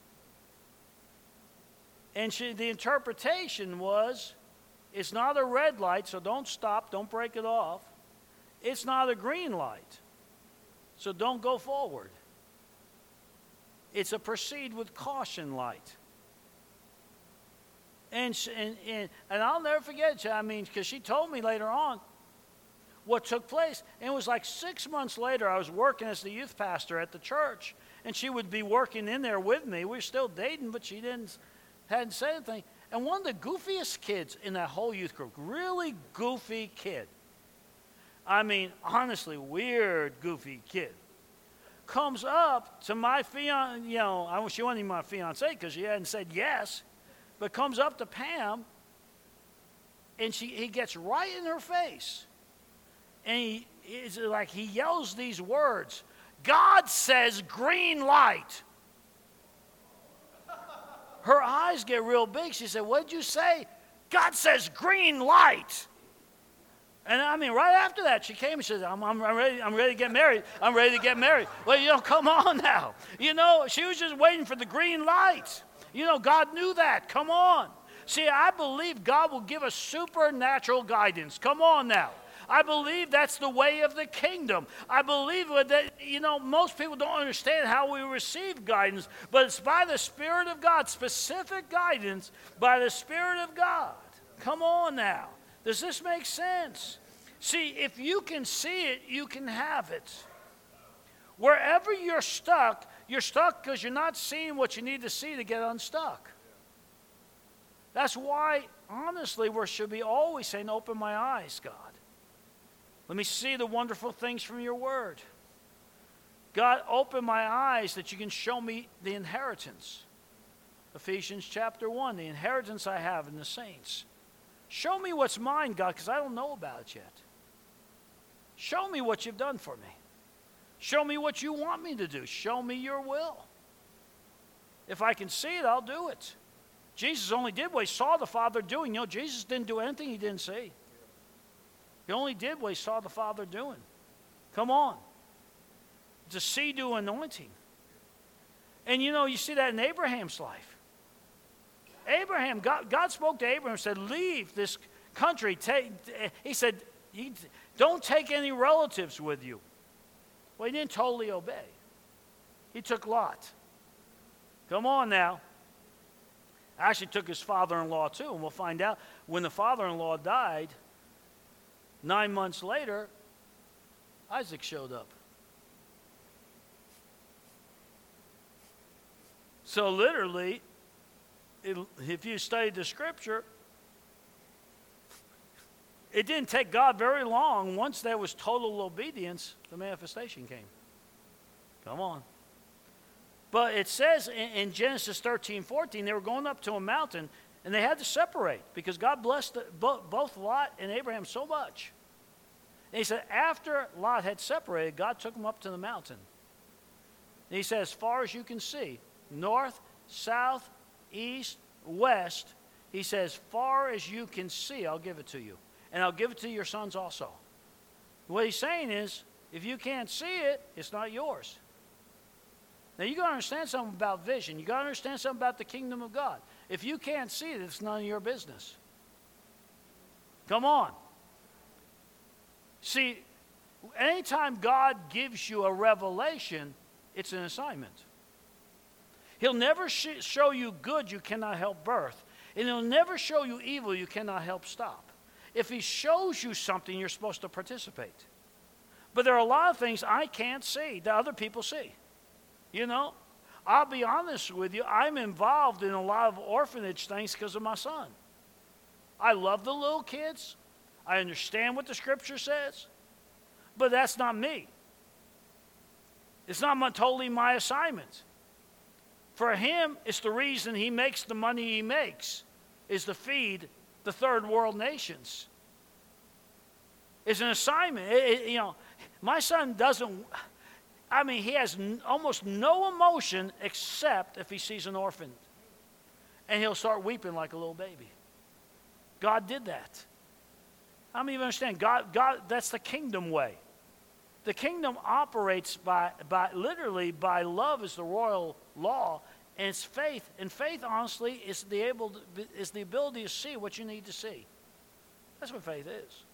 And she, the interpretation was, it's not a red light, so don't stop, don't break it off. It's not a green light, so don't go forward. It's a proceed with caution light. And, and, and, and I'll never forget, I mean, because she told me later on what took place. And it was like six months later, I was working as the youth pastor at the church, and she would be working in there with me. We were still dating, but she didn't, hadn't said anything. And one of the goofiest kids in that whole youth group, really goofy kid, I mean, honestly, weird, goofy kid, comes up to my fiance, you know, I she wasn't even my fiance because she hadn't said yes, but comes up to Pam, and she he gets right in her face. And he is like he yells these words, God says green light. Her eyes get real big. She said, what did you say? God says green light. And I mean, right after that, she came and said, I'm, I'm, I'm, ready, I'm ready to get married. I'm ready to get married. Well, you know, come on now. You know, she was just waiting for the green light. You know, God knew that. Come on. See, I believe God will give us supernatural guidance. Come on now. I believe that's the way of the kingdom. I believe that, you know, most people don't understand how we receive guidance, but it's by the Spirit of God, specific guidance by the Spirit of God. Come on now. Does this make sense? See, if you can see it, you can have it. Wherever you're stuck, you're stuck because you're not seeing what you need to see to get unstuck. That's why, honestly, we should be always saying, open my eyes, God. Let me see the wonderful things from your word. God, open my eyes that you can show me the inheritance. Ephesians chapter one, the inheritance I have in the saints. Show me what's mine, God, because I don't know about it yet. Show me what you've done for me. Show me what you want me to do. Show me your will. If I can see it, I'll do it. Jesus only did what he saw the Father doing. You know, Jesus didn't do anything he didn't see. He only did what he saw the Father doing. Come on. It's a see-do anointing. And you know, you see that in Abraham's life. Abraham, God, God spoke to Abraham and said, leave this country. Take, he said, don't take any relatives with you. Well, he didn't totally obey. He took Lot. Come on now. Actually took his father-in-law too, and we'll find out when the father-in-law died, nine months later, Isaac showed up. So literally, it, if you studied the scripture, it didn't take God very long. Once there was total obedience, the manifestation came. Come on. But it says in, in Genesis thirteen, fourteen, they were going up to a mountain, and they had to separate because God blessed the, bo- both Lot and Abraham so much. And he said, after Lot had separated, God took him up to the mountain. And he said, as far as you can see, north, south, east, west, he says, far as you can see, I'll give it to you. And I'll give it to your sons also. What he's saying is, if you can't see it, it's not yours. Now, you got to understand something about vision. You got to understand something about the kingdom of God. If you can't see it, it's none of your business. Come on. See, anytime God gives you a revelation, it's an assignment. He'll never sh- show you good you cannot help birth. And he'll never show you evil you cannot help stop. If he shows you something, you're supposed to participate. But there are a lot of things I can't see that other people see. You know, I'll be honest with you, I'm involved in a lot of orphanage things because of my son. I love the little kids. I understand what the scripture says. But that's not me. It's not my, totally my assignment. For him, it's the reason he makes the money he makes, is to feed the third world nations. It's an assignment. It, it, you know, my son doesn't, I mean, he has n- almost no emotion except if he sees an orphan. and he'll start weeping like a little baby. God did that. How many of you understand? God, God, that's the kingdom way. The kingdom operates by, by literally by love is the royal law, and it's faith. And faith, honestly, is the able to, is the ability to see what you need to see. That's what faith is.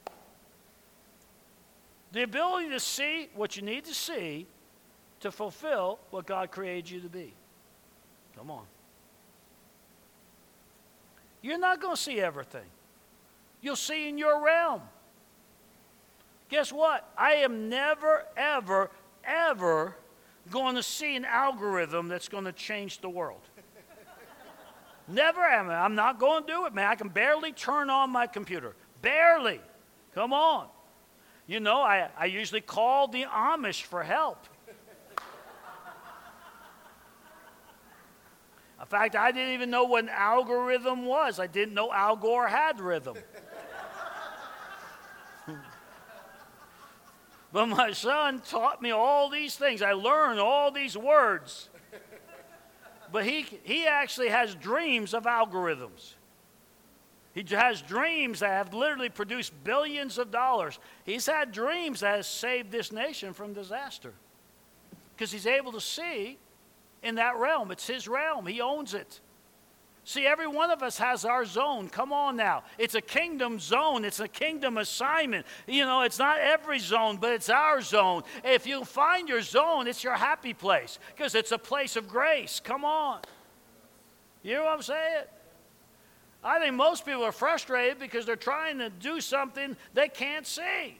The ability to see what you need to see to fulfill what God created you to be. Come on. You're not going to see everything. You'll see in your realm. Guess what? I am never, ever, ever going to see an algorithm that's going to change the world. Never am I. I'm not going to do it, man. I can barely turn on my computer. Barely. Come on. You know, I, I usually call the Amish for help. In fact, I didn't even know what an algorithm was. I didn't know Al Gore had rhythm. But my son taught me all these things. I learned all these words. But he, he actually has dreams of algorithms. He has dreams that have literally produced billions of dollars. He's had dreams that have saved this nation from disaster. Because he's able to see in that realm. It's his realm. He owns it. See, every one of us has our zone. Come on now. It's a kingdom zone. It's a kingdom assignment. You know, it's not every zone, but it's our zone. If you find your zone, it's your happy place because it's a place of grace. Come on. You know what I'm saying? I think most people are frustrated because they're trying to do something they can't see.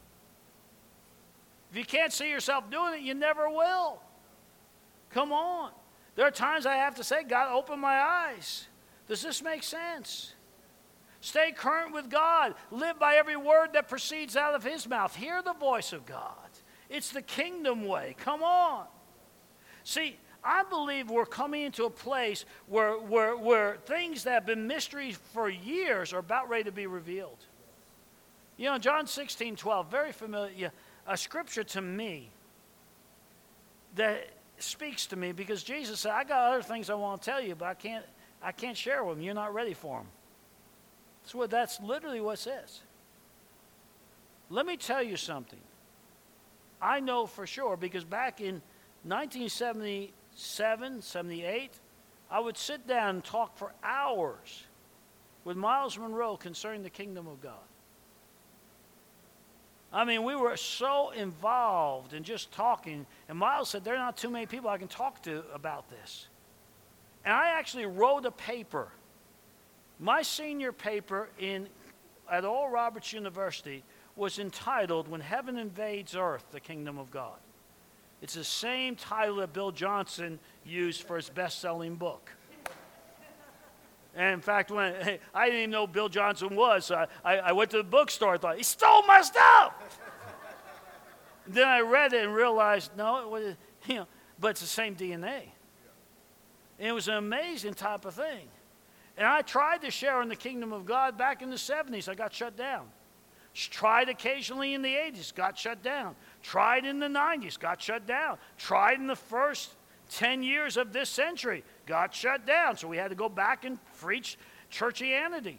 If you can't see yourself doing it, you never will. Come on. There are times I have to say, God, open my eyes. Does this make sense? Stay current with God. Live by every word that proceeds out of his mouth. Hear the voice of God. It's the kingdom way. Come on. See, I believe we're coming into a place where, where, where things that have been mysteries for years are about ready to be revealed. You know, John sixteen twelve, very familiar, a scripture to me that speaks to me because Jesus said, I got other things I want to tell you, but I can't, I can't share with them. You're not ready for them. That's, what, that's literally what it says. Let me tell you something. I know for sure because back in nineteen seventy-seven, seventy-eight, I would sit down and talk for hours with Miles Monroe concerning the kingdom of God. I mean, we were so involved in just talking. And Miles said, there are not too many people I can talk to about this. And I actually wrote a paper. My senior paper in, at Oral Roberts University was entitled, When Heaven Invades Earth, the Kingdom of God. It's the same title that Bill Johnson used for his best-selling book. And in fact, when hey, I didn't even know who Bill Johnson was, so I, I, I went to the bookstore and thought, he stole my stuff! Then I read it and realized, no, it was, you know, but it's the same D N A. And it was an amazing type of thing. And I tried to share in the kingdom of God back in the seventies. I got shut down. Tried occasionally in the eighties, got shut down. Tried in the nineties, got shut down. Tried in the first ten years of this century, got shut down. So we had to go back and preach churchianity.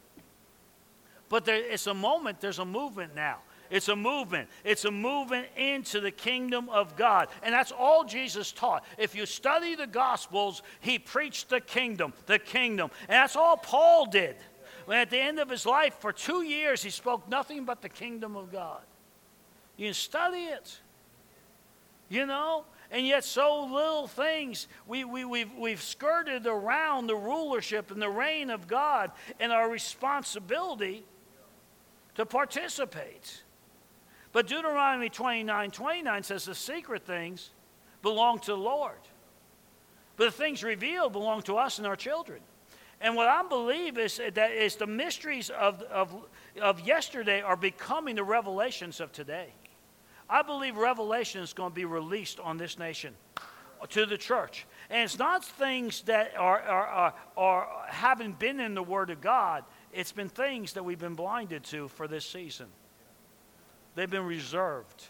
But there, it's a moment, there's a movement now. It's a movement. It's a movement into the kingdom of God. And that's all Jesus taught. If you study the Gospels, he preached the kingdom, the kingdom. And that's all Paul did. When at the end of his life, for two years, he spoke nothing but the kingdom of God. You can study it. You know? And yet so little things, we, we, we've, we've skirted around the rulership and the reign of God and our responsibility to participate. But Deuteronomy twenty-nine twenty-nine says the secret things belong to the Lord. But the things revealed belong to us and our children. And what I believe is that is the mysteries of, of, of yesterday are becoming the revelations of today. I believe revelation is going to be released on this nation, to the church. And it's not things that are, are, are, are haven't been in the Word of God. It's been things that we've been blinded to for this season. They've been reserved.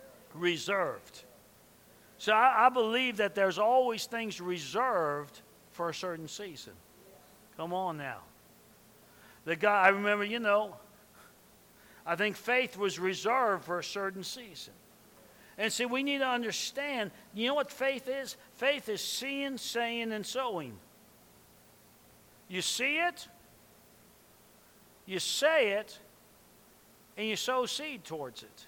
Reserved. So I, I believe that there's always things reserved for a certain season. Come on now. The guy, I remember, you know, I think faith was reserved for a certain season. And see, we need to understand, you know what faith is? Faith is seeing, saying, and sowing. You see it, you say it, and you sow seed towards it.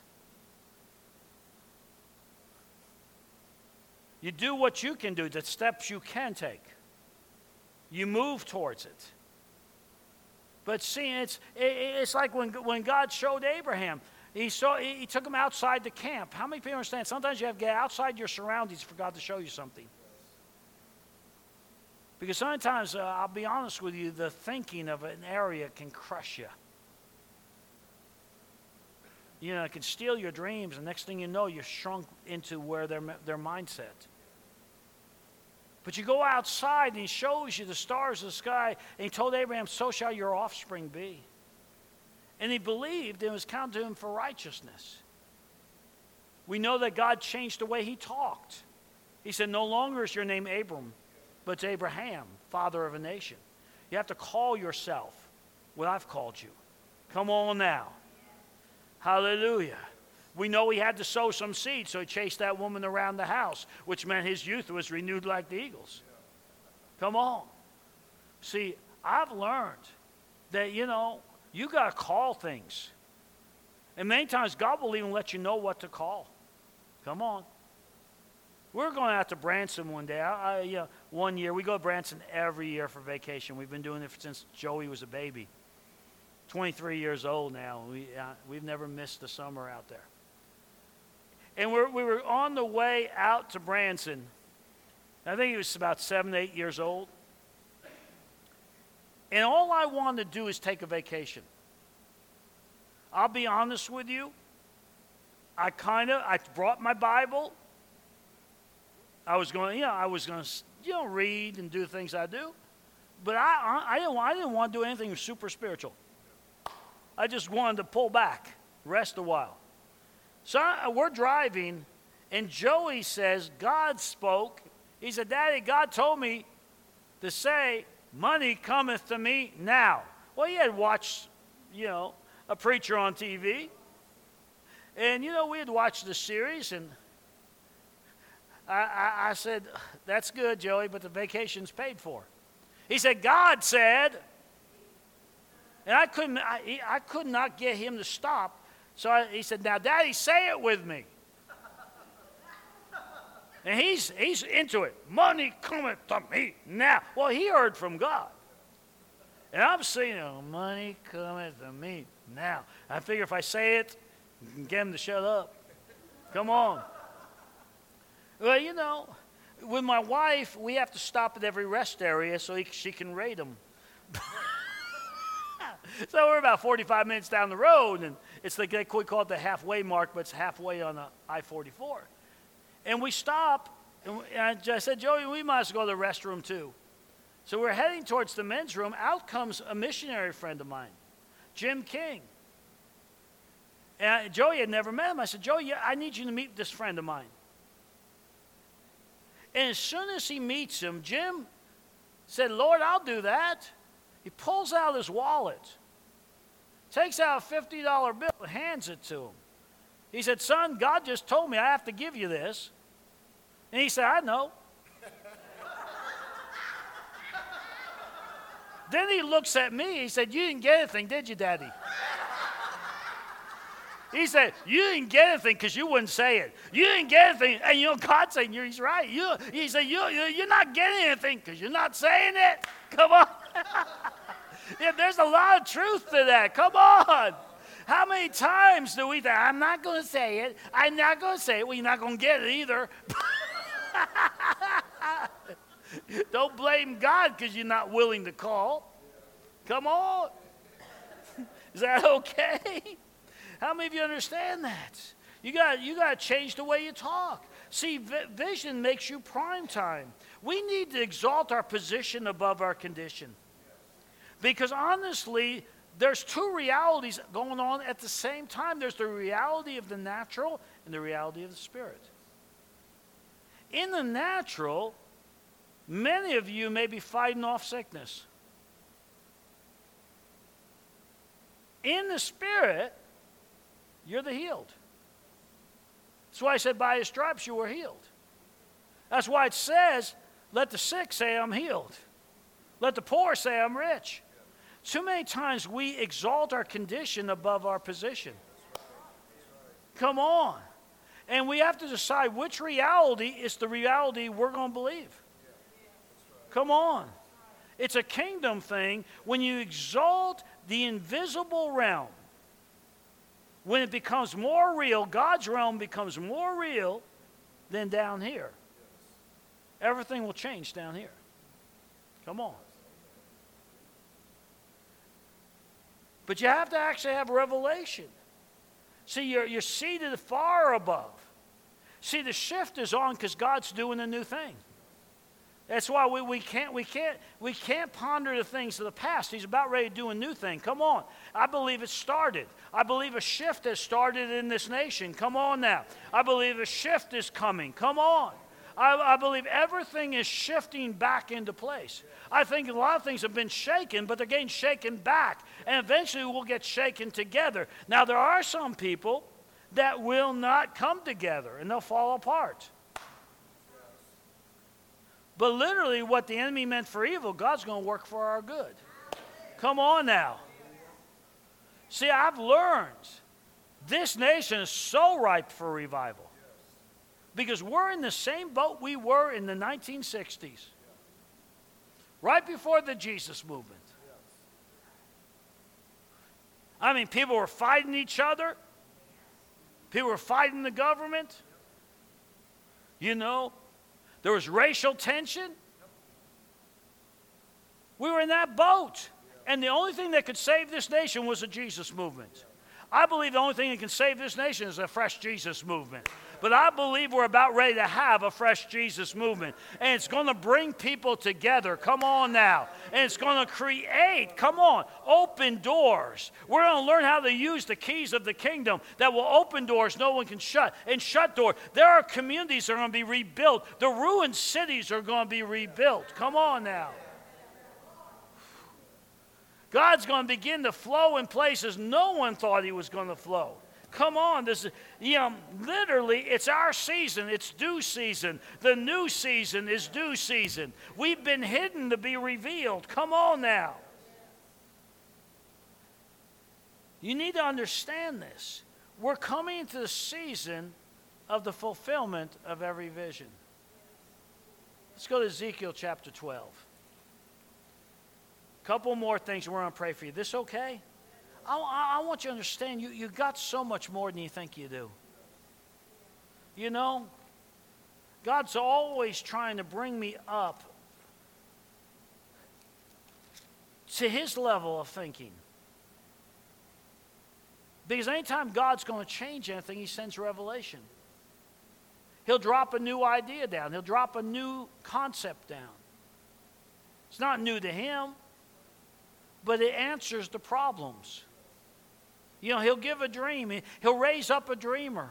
You do what you can do, the steps you can take. You move towards it. But see, it's, it's like when, when God showed Abraham. He, saw, he took him outside the camp. How many people understand? Sometimes you have to get outside your surroundings for God to show you something. Because sometimes, uh, I'll be honest with you, the thinking of an area can crush you. You know, it can steal your dreams, and next thing you know, you're shrunk into where their, their mindset. But you go outside, and he shows you the stars of the sky, and he told Abraham, so shall your offspring be. And he believed, and it was counted to him for righteousness. We know that God changed the way he talked. He said, no longer is your name Abram, but it's Abraham, father of a nation. You have to call yourself what I've called you. Come on now. Hallelujah. We know he had to sow some seed, so he chased that woman around the house, which meant his youth was renewed like the eagles. Come on. See, I've learned that, you know, you got to call things. And many times God will even let you know what to call. Come on. We're going out to Branson one day. I, I, you know, one year. We go to Branson every year for vacation. We've been doing it since Joey was a baby. twenty-three years old now. We, uh, we've never missed a summer out there. And we're, we were on the way out to Branson. I think he was about seven, eight years old. And all I wanted to do is take a vacation. I'll be honest with you. I kind of, I brought my Bible. I was going, you know, I was going to, you know, read and do the things I do. But I, I, I, didn't, I didn't want to do anything super spiritual. I just wanted to pull back, rest a while. So I, we're driving, and Joey says, God spoke. He said, Daddy, God told me to say, money cometh to me now. Well, he had watched, you know, a preacher on T V. And, you know, we had watched the series, and I, I, I said, that's good, Joey, but the vacation's paid for. He said, God said, and I couldn't, I, I could not get him to stop. So I, he said, now, Daddy, say it with me. And he's he's into it. Money cometh to me now. Well, he heard from God. And I'm saying, oh, money cometh to me now. I figure if I say it, I can get him to shut up. Come on. Well, you know, with my wife, we have to stop at every rest area so he, she can rate them. So we're about forty-five minutes down the road, and it's like they could call it the halfway mark, but it's halfway on the I forty-four. And we stop, and, we, and I said, Joey, we might as well go to the restroom too. So we're heading towards the men's room. Out comes a missionary friend of mine, Jim King. And I, Joey had never met him. I said, Joey, yeah, I need you to meet this friend of mine. And as soon as he meets him, Jim said, Lord, I'll do that. He pulls out his wallet, takes out a fifty dollar bill, and hands it to him. He said, son, God just told me I have to give you this. And he said, I know. Then he looks at me. He said, you didn't get anything, did you, Daddy? He said, you didn't get anything because you wouldn't say it. You didn't get anything. And you know, God said, he's right. You, he said, you, you're not getting anything because you're not saying it. Come on. Yeah, there's a lot of truth to that. Come on. How many times do we think, I'm not going to say it. I'm not going to say it. Well, you're not going to get it either. Don't blame God because you're not willing to call. Come on. Is that okay? How many of you understand that? You got you got to change the way you talk. See, vi- vision makes you prime time. We need to exalt our position above our condition. Because honestly, there's two realities going on at the same time. There's the reality of the natural and the reality of the spirit. In the natural, Many of you may be fighting off sickness. In the spirit, you're the healed. That's why I said by his stripes you were healed. That's why it says, let the sick say I'm healed. Let the poor say I'm rich. Too many times we exalt our condition above our position. Come on. And we have to decide which reality is the reality we're going to believe. Come on. It's a kingdom thing. When you exalt the invisible realm, when it becomes more real, God's realm becomes more real than down here. Everything will change down here. Come on. But you have to actually have revelation. See, you're, you're seated far above. See, the shift is on because God's doing a new thing. That's why we, we, can't, we, can't, we can't ponder the things of the past. He's about ready to do a new thing. Come on. I believe it started. I believe a shift has started in this nation. Come on now. I believe a shift is coming. Come on. I, I believe everything is shifting back into place. I think a lot of things have been shaken, but they're getting shaken back. And eventually we'll get shaken together. Now, there are some people that will not come together, and they'll fall apart. But literally what the enemy meant for evil, God's going to work for our good. Come on now. See, I've learned this nation is so ripe for revival. Because we're in the same boat we were in the nineteen sixties. Right before the Jesus movement. I mean, people were fighting each other. People were fighting the government. You know, there was racial tension. We were in that boat. And the only thing that could save this nation was the Jesus movement. I believe the only thing that can save this nation is a fresh Jesus movement. But I believe we're about ready to have a fresh Jesus movement. And it's going to bring people together. Come on now. And it's going to create, come on, open doors. We're going to learn how to use the keys of the kingdom that will open doors no one can shut. And shut doors. There are communities that are going to be rebuilt. The ruined cities are going to be rebuilt. Come on now. God's going to begin to flow in places no one thought he was going to flow. Come on, this is, you know, literally, it's our season. It's due season. The new season is due season. We've been hidden to be revealed. Come on now. You need to understand this. We're coming into the season of the fulfillment of every vision. Let's go to Ezekiel chapter twelve. Couple more things, and we're going to pray for you. This okay? I, I, I want you to understand, you, you got so much more than you think you do. You know, God's always trying to bring me up to his level of thinking. Because anytime God's going to change anything, he sends revelation. He'll drop a new idea down. He'll drop a new concept down. It's not new to him, but it answers the problems. You know, he'll give a dream. He'll raise up a dreamer.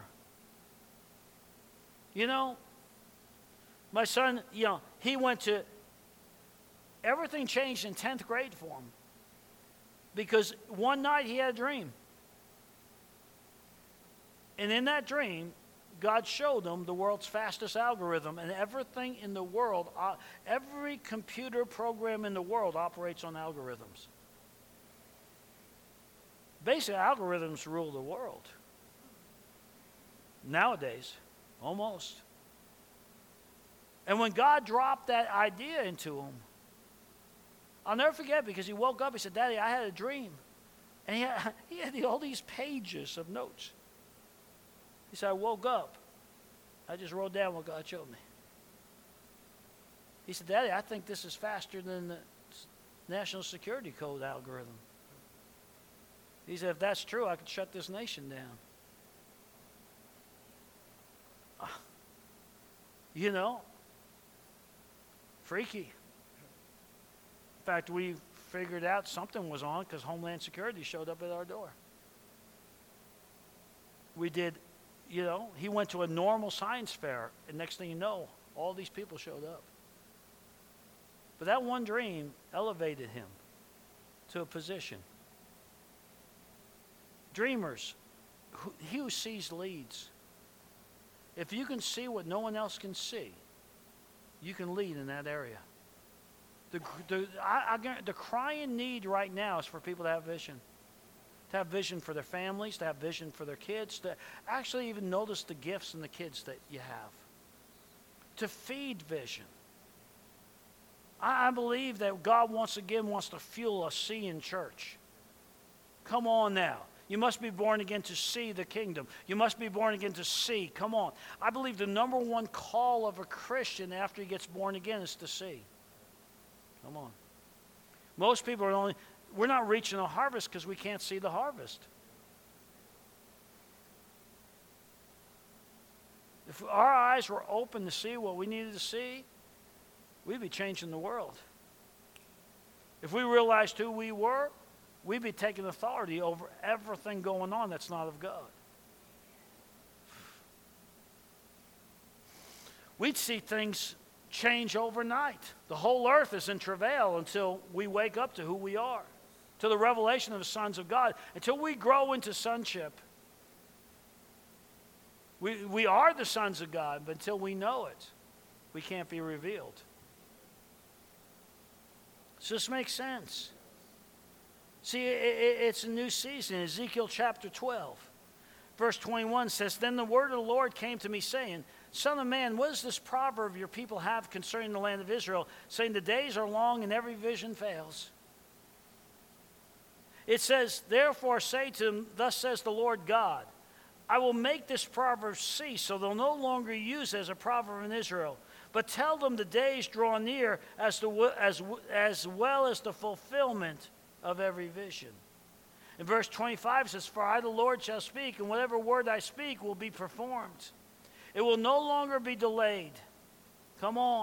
You know, my son, you know, he went to, everything changed in tenth grade for him. Because one night he had a dream. And in that dream, God showed him the world's fastest algorithm, and everything in the world, uh, every computer program in the world operates on algorithms. Basically, algorithms rule the world. Nowadays, almost. And when God dropped that idea into him, I'll never forget, because he woke up, he said, Daddy, I had a dream. And he had, he had all these pages of notes. He said, I woke up. I just wrote down what God showed me. He said, Daddy, I think this is faster than the National Security Code algorithm. He said, if that's true, I could shut this nation down. Uh, you know, freaky. In fact, we figured out something was on because Homeland Security showed up at our door. We did, you know, he went to a normal science fair, and next thing you know, all these people showed up. But that one dream elevated him to a position. Dreamers, who, he who sees leads. If you can see what no one else can see, you can lead in that area. The, the, I, I, the crying need right now is for people to have vision. To have vision for their families, to have vision for their kids, to actually even notice the gifts in the kids that you have. To feed vision. I, I believe that God once again wants to fuel a seeing church. Come on now. You must be born again to see the kingdom. You must be born again to see. Come on. I believe the number one call of a Christian after he gets born again is to see. Come on. Most people are only, we're not reaching a harvest because we can't see the harvest. If our eyes were open to see what we needed to see, we'd be changing the world. If we realized who we were, we'd be taking authority over everything going on that's not of God. We'd see things change overnight. The whole earth is in travail until we wake up to who we are, to the revelation of the sons of God. Until we grow into sonship, we, we are the sons of God, but until we know it, we can't be revealed. Does this make sense? See, it, it, it's a new season. Ezekiel chapter twelve, verse twenty-one says, Then the word of the Lord came to me, saying, Son of man, what does this proverb your people have concerning the land of Israel, saying the days are long and every vision fails? It says, Therefore say to them, Thus says the Lord God, I will make this proverb cease, so they'll no longer use it as a proverb in Israel. But tell them the days draw near as, the, as, as well as the fulfillment of every vision. In verse twenty-five it says, For I the Lord shall speak, and whatever word I speak will be performed. It will no longer be delayed. Come on.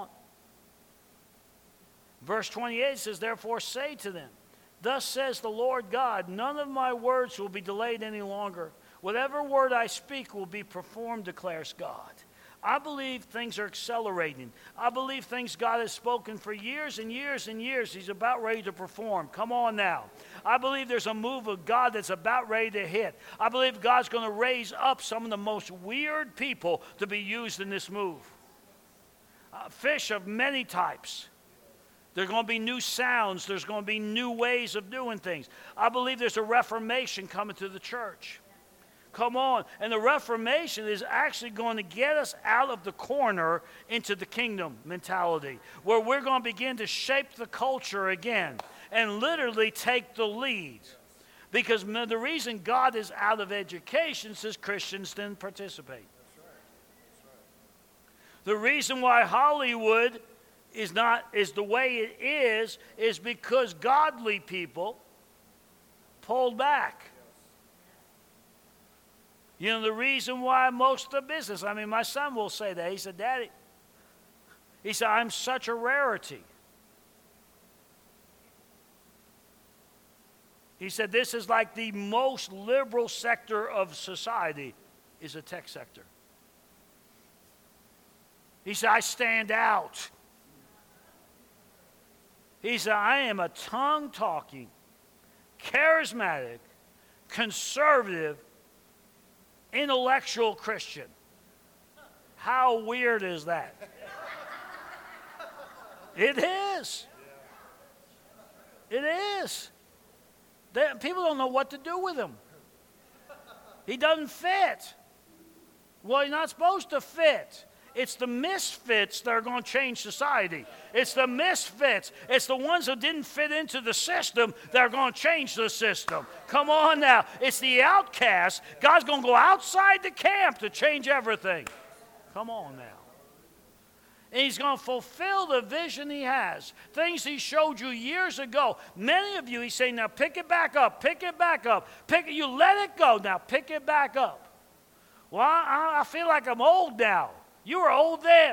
Verse twenty-eight says, Therefore say to them, Thus says the Lord God, None of my words will be delayed any longer. Whatever word I speak will be performed, declares God. I believe things are accelerating. I believe things God has spoken for years and years and years, He's about ready to perform. Come on now. I believe there's a move of God that's about ready to hit. I believe God's going to raise up some of the most weird people to be used in this move. Uh, fish of many types. There's going to be new sounds. There's going to be new ways of doing things. I believe there's a reformation coming to the church. Come on. And the Reformation is actually going to get us out of the corner into the kingdom mentality, where we're going to begin to shape the culture again and literally take the lead. Because the reason God is out of education is Christians didn't participate. The reason why Hollywood is not is the way it is is because godly people pulled back. You know, the reason why most of the business, I mean, my son will say that. He said, Daddy, he said, I'm such a rarity. He said, this is like the most liberal sector of society is a tech sector. He said, I stand out. He said, I am a tongue-talking, charismatic, conservative, intellectual Christian. How weird is that? It is. It is. They, people don't know what to do with him. He doesn't fit. Well, he's not supposed to fit. It's the misfits that are going to change society. It's the misfits. It's the ones that didn't fit into the system that are going to change the system. Come on now. It's the outcasts. God's going to go outside the camp to change everything. Come on now. And He's going to fulfill the vision He has. Things He showed you years ago. Many of you, He's saying, now pick it back up. Pick it back up. Pick it. You let it go. Now pick it back up. Well, I, I feel like I'm old now. You were old then.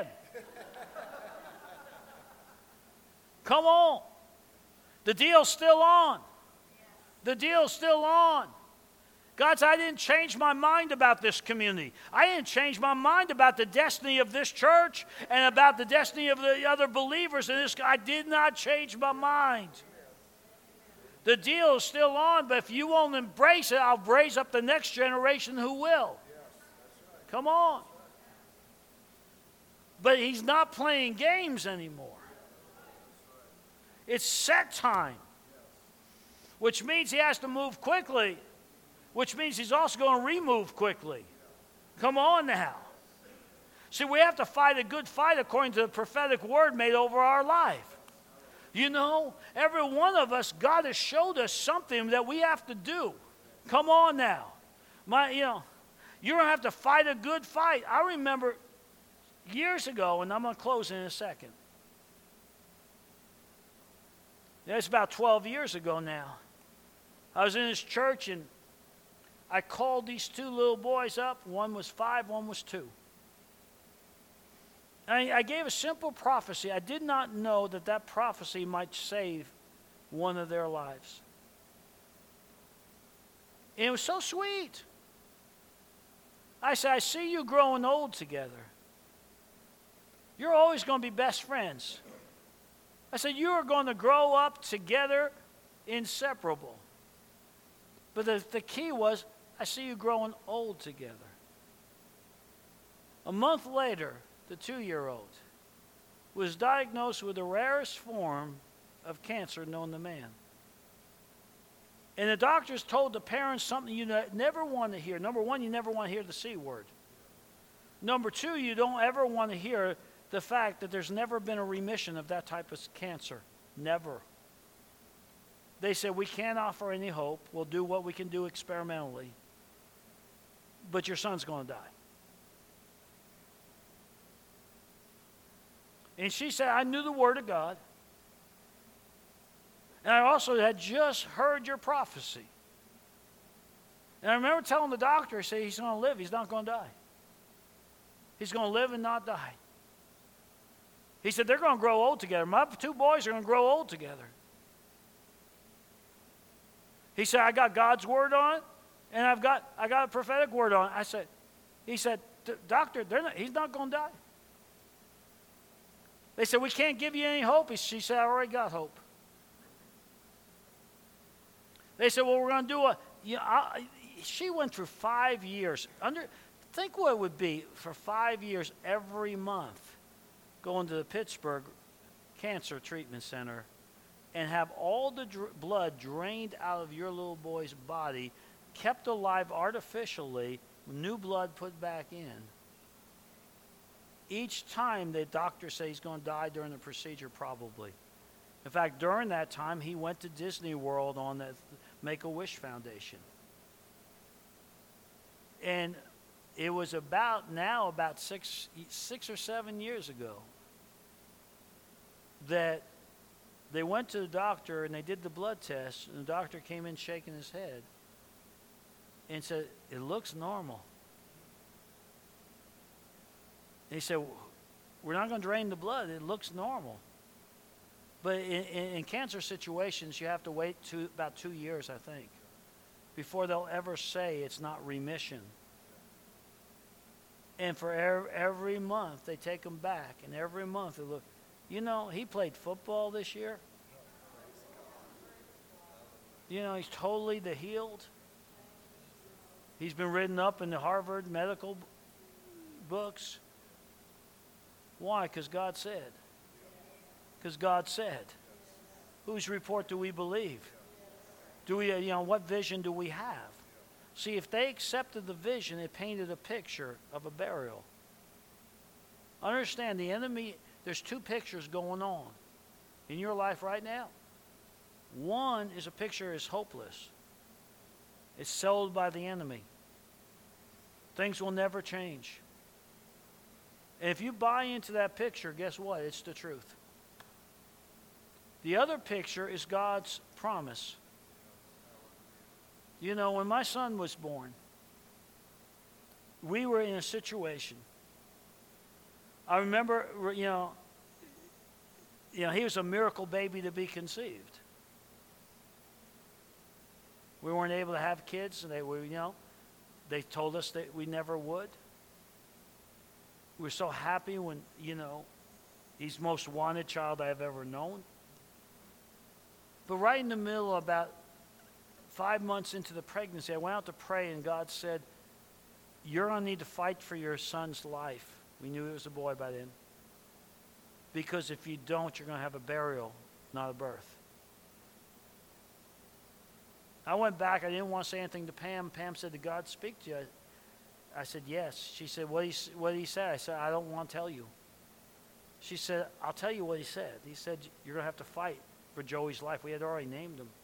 Come on. The deal's still on. The deal's still on. God said, I didn't change my mind about this community. I didn't change my mind about the destiny of this church and about the destiny of the other believers in this. I did not change my mind. The deal is still on, but if you won't embrace it, I'll raise up the next generation who will. Come on. But he's not playing games anymore. It's set time, which means he has to move quickly, which means he's also going to remove quickly. Come on now. See, we have to fight a good fight according to the prophetic word made over our life. You know, every one of us, God has showed us something that we have to do. Come on now. My, you know, you don't have to fight a good fight. I remember years ago, and I'm going to close in a second. It's about twelve years ago now. I was in this church, and I called these two little boys up. One was five, one was two. I, I gave a simple prophecy. I did not know that that prophecy might save one of their lives. And it was so sweet. I said, I see you growing old together. You're always going to be best friends. I said, you are going to grow up together, inseparable. But the, the key was, I see you growing old together. A month later, the two-year-old was diagnosed with the rarest form of cancer known to man. And the doctors told the parents something you never want to hear. Number one, you never want to hear the C word. Number two, you don't ever want to hear the fact that there's never been a remission of that type of cancer. Never. They said, we can't offer any hope. We'll do what we can do experimentally. But your son's going to die. And she said, I knew the word of God. And I also had just heard your prophecy. And I remember telling the doctor, I said, he's going to live. He's not going to die. He's going to live and not die. He said, they're going to grow old together. My two boys are going to grow old together. He said, I got God's word on it, and I've got, I got a prophetic word on it. I said, he said, doctor, they're not, he's not going to die. They said, we can't give you any hope. She said, I already got hope. They said, well, we're going to do a, you know, I, she went through five years. Under, think what it would be for five years every month going to the Pittsburgh Cancer Treatment Center and have all the dr- blood drained out of your little boy's body, kept alive artificially, new blood put back in. Each time the doctor says he's going to die during the procedure, probably. In fact, during that time, he went to Disney World on the Make-A-Wish Foundation. And it was about now, about six, six or seven years ago, that they went to the doctor and they did the blood test, and the doctor came in shaking his head and said, it looks normal. And he said, we're not going to drain the blood. It looks normal. But in, in, in cancer situations, you have to wait two, about two years, I think, before they'll ever say it's not remission. And for every, every month, they take them back. And every month, they look. You know, he played football this year. You know, he's totally the healed. He's been written up in the Harvard medical books. Why? Because God said. Because God said. Whose report do we believe? Do we, you know, what vision do we have? See, if they accepted the vision, it painted a picture of a burial. Understand, the enemy, there's two pictures going on in your life right now. One is a picture is hopeless. It's sold by the enemy. Things will never change. And if you buy into that picture, guess what? It's the truth. The other picture is God's promise. You know, when my son was born, we were in a situation. I remember, you know, you know, he was a miracle baby to be conceived. we weren't able to have kids, and they were, you know, they told us that we never would. We were so happy when, you know, he's the most wanted child I've ever known. But right in the middle, about five months into the pregnancy, I went out to pray, and God said, you're going to need to fight for your son's life. We knew it was a boy by then. Because if you don't, you're going to have a burial, not a birth. I went back. I didn't want to say anything to Pam. Pam said, did God speak to you? I, I said, yes. She said, what did he, what did he say? I said, I don't want to tell you. She said, I'll tell you what he said. He said, you're going to have to fight for Joey's life. We had already named him.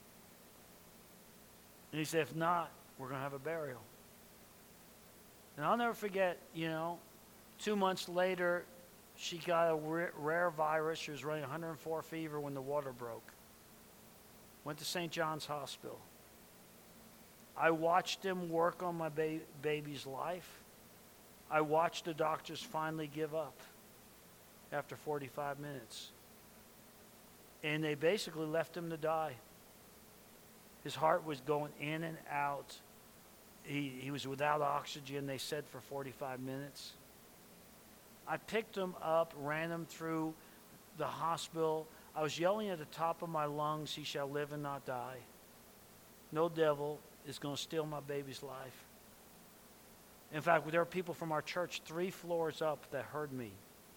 And he said, if not, we're going to have a burial. And I'll never forget, you know, two months later, she got a rare, rare virus. She was running one hundred four fever when the water broke. Went to Saint John's Hospital. I watched him work on my ba- baby's life. I watched the doctors finally give up after forty-five minutes. And they basically left him to die. His heart was going in and out. He, he was without oxygen, they said, for forty-five minutes. I picked him up, ran him through the hospital. I was yelling at the top of my lungs, he shall live and not die. No devil is going to steal my baby's life. In fact, there are people from our church three floors up that heard me.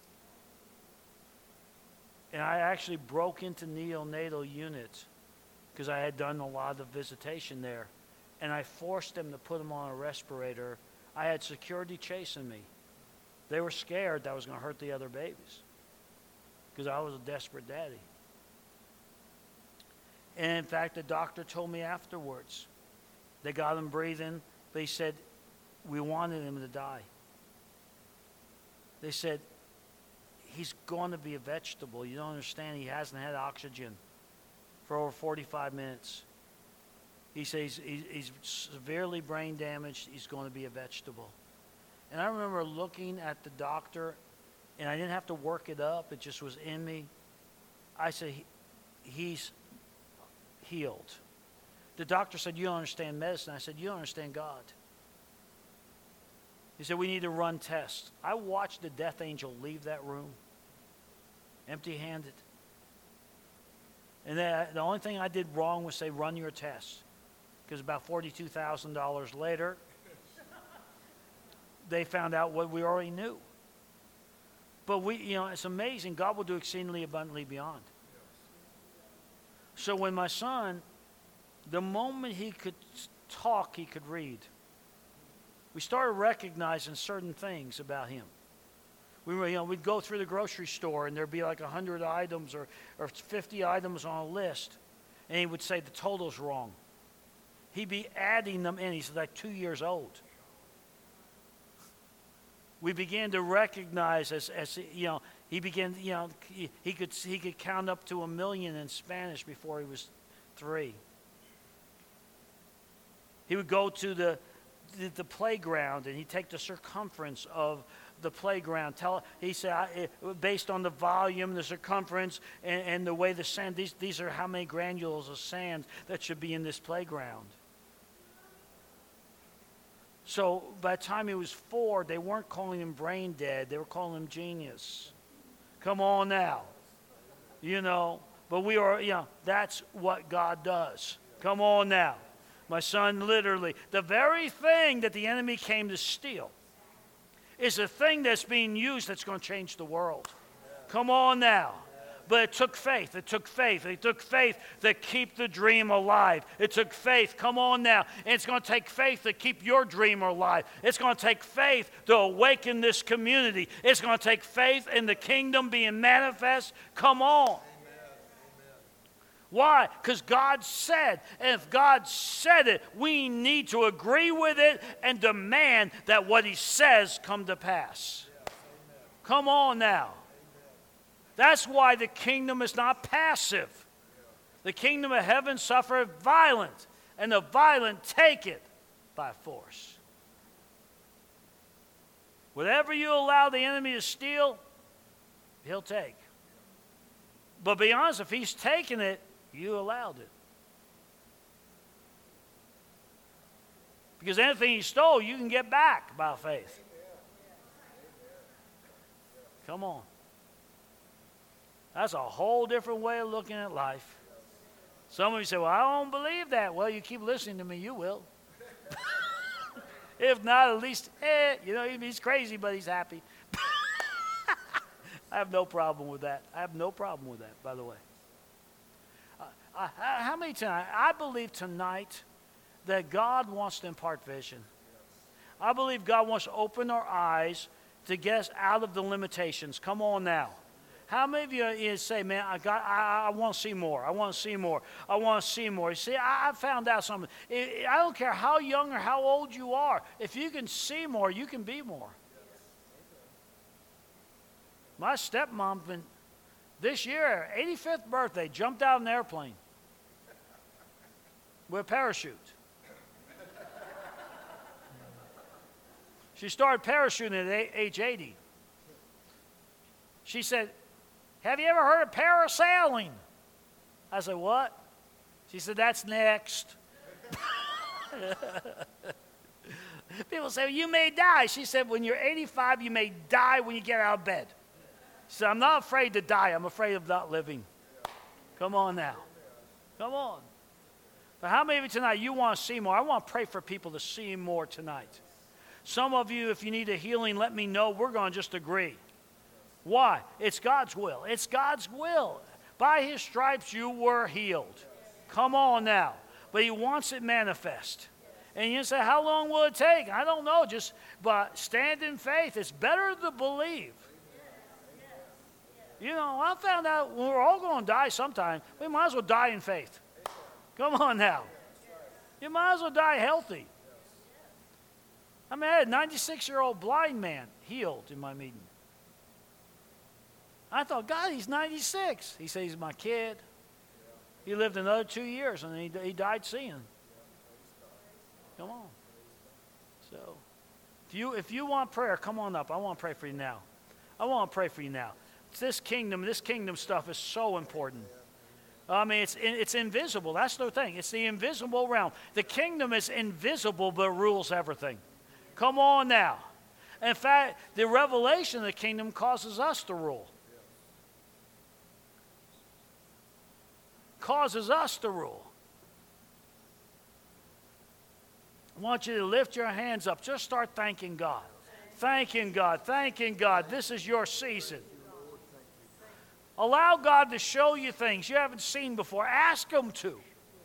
And I actually broke into neonatal units because I had done a lot of visitation there. And I forced them to put him on a respirator. I had security chasing me. They were scared that I was going to hurt the other babies because I was a desperate daddy. And in fact, the doctor told me afterwards, they got him breathing, but he said, we wanted him to die. They said, he's going to be a vegetable. You don't understand, he hasn't had oxygen for over forty-five minutes. He says he's, he's severely brain damaged. He's going to be a vegetable. And I remember looking at the doctor, and I didn't have to work it up. It just was in me. I said, he, he's healed. The doctor said, you don't understand medicine. I said, you don't understand God. He said, we need to run tests. I watched the death angel leave that room, empty-handed. And then the only thing I did wrong was say, run your tests. Because about forty-two thousand dollars later, they found out what we already knew. But we, you know, it's amazing. God will do exceedingly abundantly beyond. So when my son, the moment he could talk, he could read. We started recognizing certain things about him. We were, you know, we'd go through the grocery store and there'd be like a hundred items or, or fifty items on a list, and he would say the total's wrong. He'd be adding them in. He's like two years old. We began to recognize as, as you know, he began, you know, he, he could he could count up to a million in Spanish before he was three. He would go to the the, the playground and he'd take the circumference of the playground. Tell he said I, based on the volume, the circumference, and, and the way the sand. These these are how many granules of sand that should be in this playground. So by the time he was four, they weren't calling him brain dead. They were calling him genius. Come on now. You know, but we are, you know, that's what God does. Come on now. My son, literally, the very thing that the enemy came to steal is a thing that's being used that's going to change the world. Come on now. But it took faith. It took faith. It took faith to keep the dream alive. It took faith. Come on now. And it's going to take faith to keep your dream alive. It's going to take faith to awaken this community. It's going to take faith in the kingdom being manifest. Come on. Amen. Amen. Why? Because God said, and if God said it, we need to agree with it and demand that what he says come to pass. Yes. Come on now. That's why the kingdom is not passive. The kingdom of heaven suffereth violence, and the violent take it by force. Whatever you allow the enemy to steal, he'll take. But be honest, if he's taken it, you allowed it. Because anything he stole, you can get back by faith. Come on. That's a whole different way of looking at life. Some of you say, well, I don't believe that. Well, you keep listening to me, you will. If not, at least, eh, you know, he's crazy, but he's happy. I have no problem with that. I have no problem with that, by the way. Uh, I, how many times? I believe tonight that God wants to impart vision. I believe God wants to open our eyes to get us out of the limitations. Come on now. How many of you is say, man, I got, I, I want to see more. I want to see more. I want to see more. You see, I, I found out something. I, I don't care how young or how old you are. If you can see more, you can be more. My stepmom, been, this year, eighty-fifth birthday, jumped out of an airplane with a parachute. She started parachuting at age eighty. She said, have you ever heard of parasailing? I said, what? She said, that's next. People say, well, you may die. She said, when you're eighty-five, you may die when you get out of bed. She said, I'm not afraid to die. I'm afraid of not living. Come on now. Come on. But how many of you tonight, you want to see more? I want to pray for people to see more tonight. Some of you, if you need a healing, let me know. We're going to just agree. Why? It's God's will. It's God's will. By his stripes you were healed. Come on now. But he wants it manifest. And you say, how long will it take? I don't know. Just but stand in faith. It's better to believe. You know, I found out we're all going to die sometime. We might as well die in faith. Come on now. You might as well die healthy. I mean, I had a ninety-six-year-old blind man healed in my meeting. I thought, God, he's ninety-six. He said, he's my kid. He lived another two years, and he, he died seeing. Come on. So, if you, if you want prayer, come on up. I want to pray for you now. I want to pray for you now. This kingdom, this kingdom stuff is so important. I mean, it's, it's invisible. That's the thing. It's the invisible realm. The kingdom is invisible, but rules everything. Come on now. In fact, the revelation of the kingdom causes us to rule. Causes us to rule. I want you to lift your hands up. Just start thanking God. Thanking God. Thanking God. This is your season. Allow God to show you things you haven't seen before. Ask him to.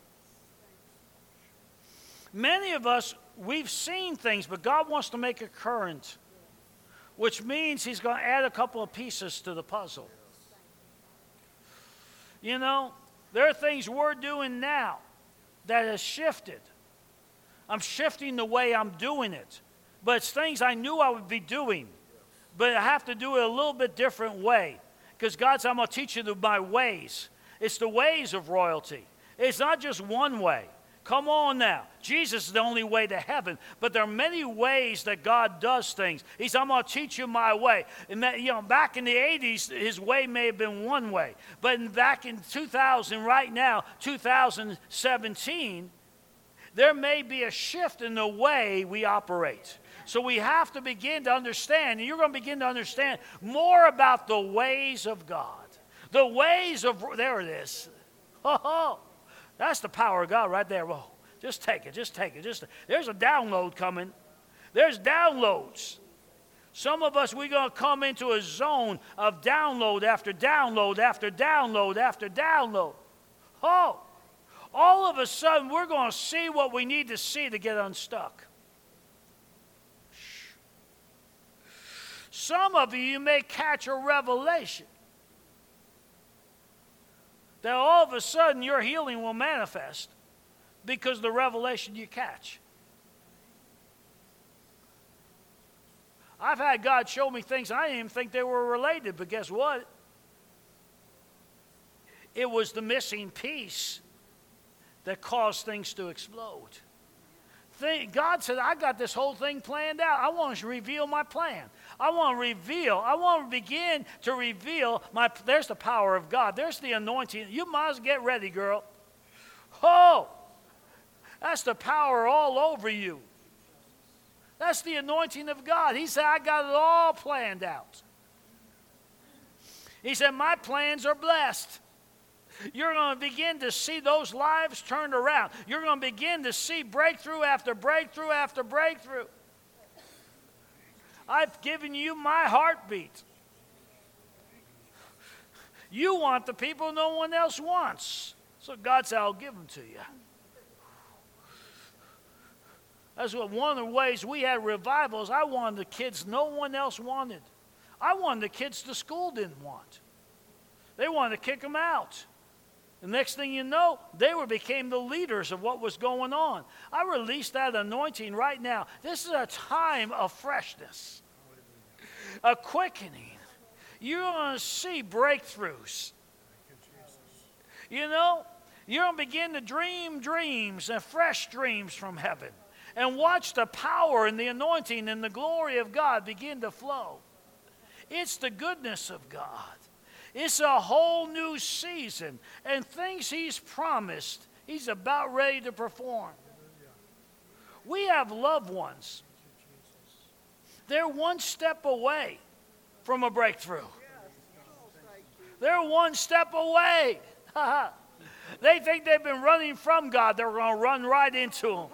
Many of us, we've seen things, but God wants to make it current, which means he's going to add a couple of pieces to the puzzle. You know, there are things we're doing now that has shifted. I'm shifting the way I'm doing it. But it's things I knew I would be doing, but I have to do it a little bit different way. Because God said, I'm going to teach you the, my ways. It's the ways of royalty. It's not just one way. Come on now. Jesus is the only way to heaven. But there are many ways that God does things. He said, I'm going to teach you my way. And that, you know, back in the eighties, his way may have been one way. But in, back in two thousand, right now, two thousand seventeen, there may be a shift in the way we operate. So we have to begin to understand, and you're going to begin to understand more about the ways of God. The ways of, there it is. Oh, oh. That's the power of God right there. Whoa. Just take it, just take it. Just There's a download coming. There's downloads. Some of us, we're going to come into a zone of download after download after download after download. Oh, all of a sudden, we're going to see what we need to see to get unstuck. Some of you, you may catch a revelation that all of a sudden your healing will manifest because of the revelation you catch. I've had God show me things I didn't even think they were related, but guess what? It was the missing piece that caused things to explode. Thing, God said, I got this whole thing planned out. I want to reveal my plan. I want to reveal. I want to begin to reveal my, there's the power of God. There's the anointing. You might as well get ready, girl. Oh, that's the power all over you. That's the anointing of God. He said, I got it all planned out. He said, my plans are blessed. You're going to begin to see those lives turned around. You're going to begin to see breakthrough after breakthrough after breakthrough. I've given you my heartbeat. You want the people no one else wants. So God said, I'll give them to you. That's what one of the ways we had revivals. I wanted the kids no one else wanted. I wanted the kids the school didn't want. They wanted to kick them out. The next thing you know, they were became the leaders of what was going on. I released that anointing right now. This is a time of freshness, a quickening. You're going to see breakthroughs. You know, you're going to begin to dream dreams and fresh dreams from heaven. And watch the power and the anointing and the glory of God begin to flow. It's the goodness of God. It's a whole new season. And things He's promised, He's about ready to perform. We have loved ones. They're one step away from a breakthrough. They're one step away. They think they've been running from God. They're going to run right into Him.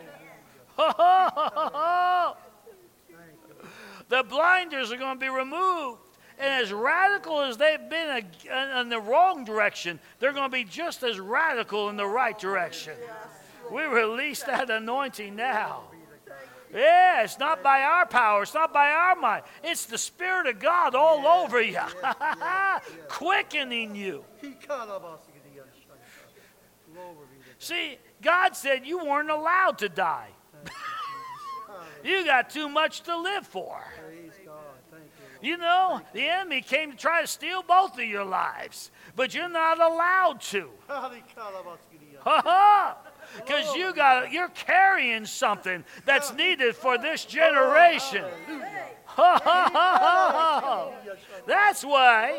The blinders are going to be removed. And as radical as they've been in the wrong direction, they're going to be just as radical in the right direction. We release that anointing now. Yeah, it's not by our power. It's not by our might. It's the Spirit of God all over you, quickening you. See, God said you weren't allowed to die. You got too much to live for. You know, the enemy came to try to steal both of your lives, but you're not allowed to. Because you got, you're carrying something that's needed for this generation. That's why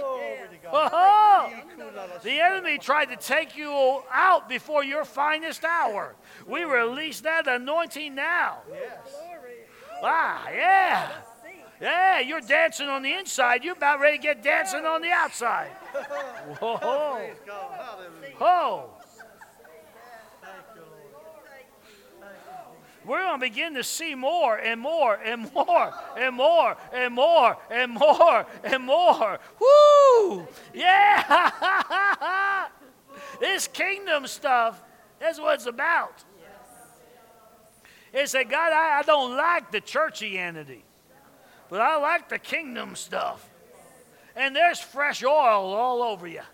the enemy tried to take you out before your finest hour. We release that anointing now. Ah, yeah. Yeah, you're dancing on the inside. You're about ready to get dancing on the outside. Whoa. Whoa. We're going to begin to see more and more and more and more and more and more and more. Woo! Yeah! This kingdom stuff, that's what it's about. It said, God, I, I don't like the churchianity, but I like the kingdom stuff. And there's fresh oil all over you.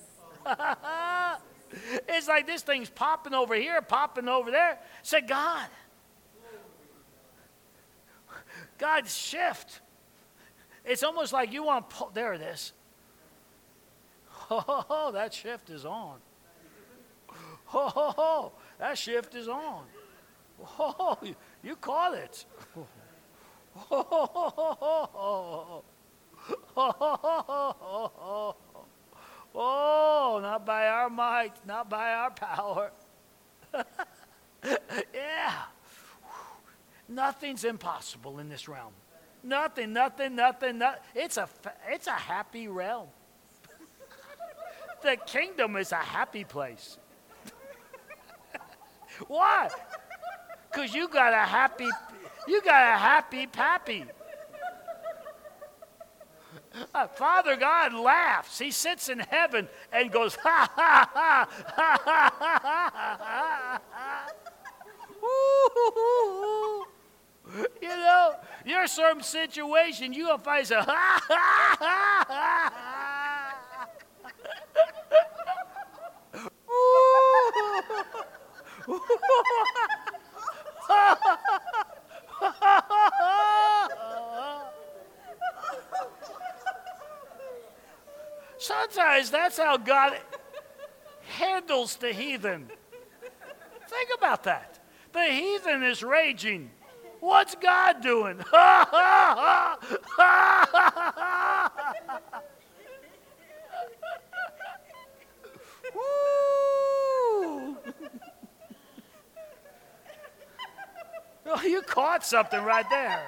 It's like this thing's popping over here, popping over there. Say, God, God, shift. It's almost like you want to pull. There it is. Oh, that shift is on. Oh, that shift is on. Oh, you, you caught it. Oh, oh, not by our might, not by our power. Yeah. Nothing's impossible in this realm. Nothing, nothing, nothing, nothing. It's a, it's a happy realm. The kingdom is a happy place. Why? Because you got a happy, you got a happy pappy. Uh, Father God laughs. He sits in heaven and goes, ha, ha, ha, ha, ha, ha, ha, ha. Ooh. You know, you're some situation, you're going to find some, ha, ha, ha, ha, Sometimes that's how God handles the heathen. Think about that. The heathen is raging. What's God doing? Woo! Oh, you caught something right there.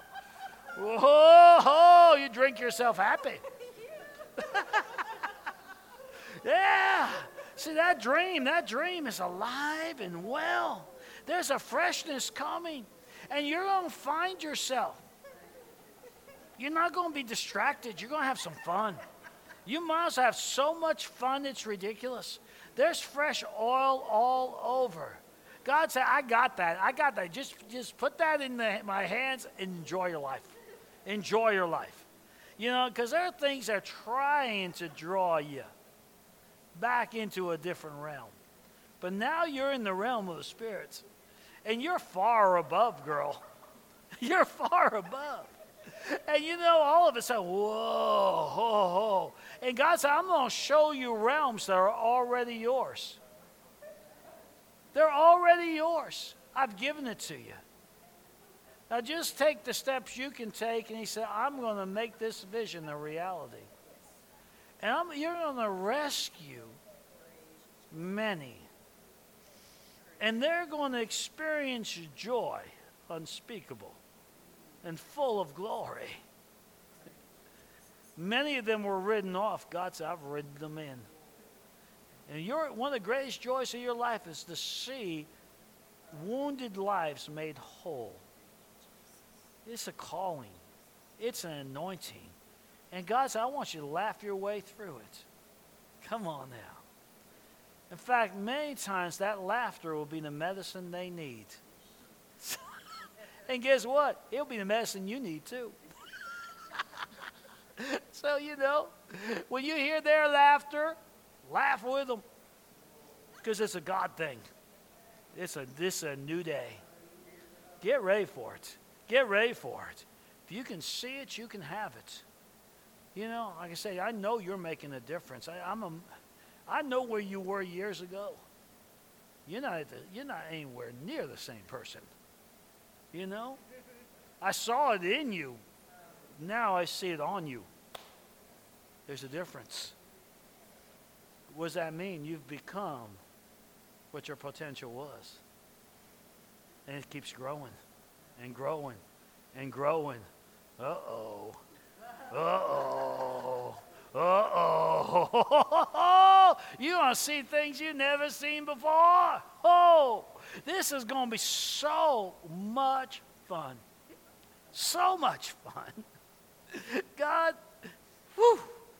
Whoa, you drink yourself happy. Yeah. See, that dream, that dream is alive and well. There's a freshness coming, and you're going to find yourself. You're not going to be distracted. You're going to have some fun. You must have so much fun, it's ridiculous. There's fresh oil all over. God said, I got that. I got that. Just, just put that in the, my hands and enjoy your life. Enjoy your life. You know, because there are things that are trying to draw you back into a different realm. But now you're in the realm of the spirits. And you're far above, girl. You're far above. And you know, all of a sudden, whoa, ho, ho. And God said, I'm going to show you realms that are already yours. They're already yours. I've given it to you. Now just take the steps you can take. And he said, I'm going to make this vision a reality. And I'm, you're going to rescue many. And they're going to experience joy unspeakable and full of glory. Many of them were ridden off. God said, I've ridden them in. And your, one of the greatest joys of your life is to see wounded lives made whole. It's a calling. It's an anointing. And God said, I want you to laugh your way through it. Come on now. In fact, many times that laughter will be the medicine they need. And guess what? It'll be the medicine you need too. So, you know, when you hear their laughter, laugh with them. Because it's a God thing. It's a, this is a new day. Get ready for it. Get ready for it. If you can see it, you can have it. You know, like I say, I know you're making a difference. I, I'm a, I know where you were years ago. You're not, at the, you're not anywhere near the same person. You know? I saw it in you. Now I see it on you. There's a difference. What does that mean? You've become what your potential was. And it keeps growing and growing and growing. Uh-oh. Uh-oh. Uh-oh. You're going to see things you've never seen before. Oh, this is going to be so much fun. So much fun. God, whew.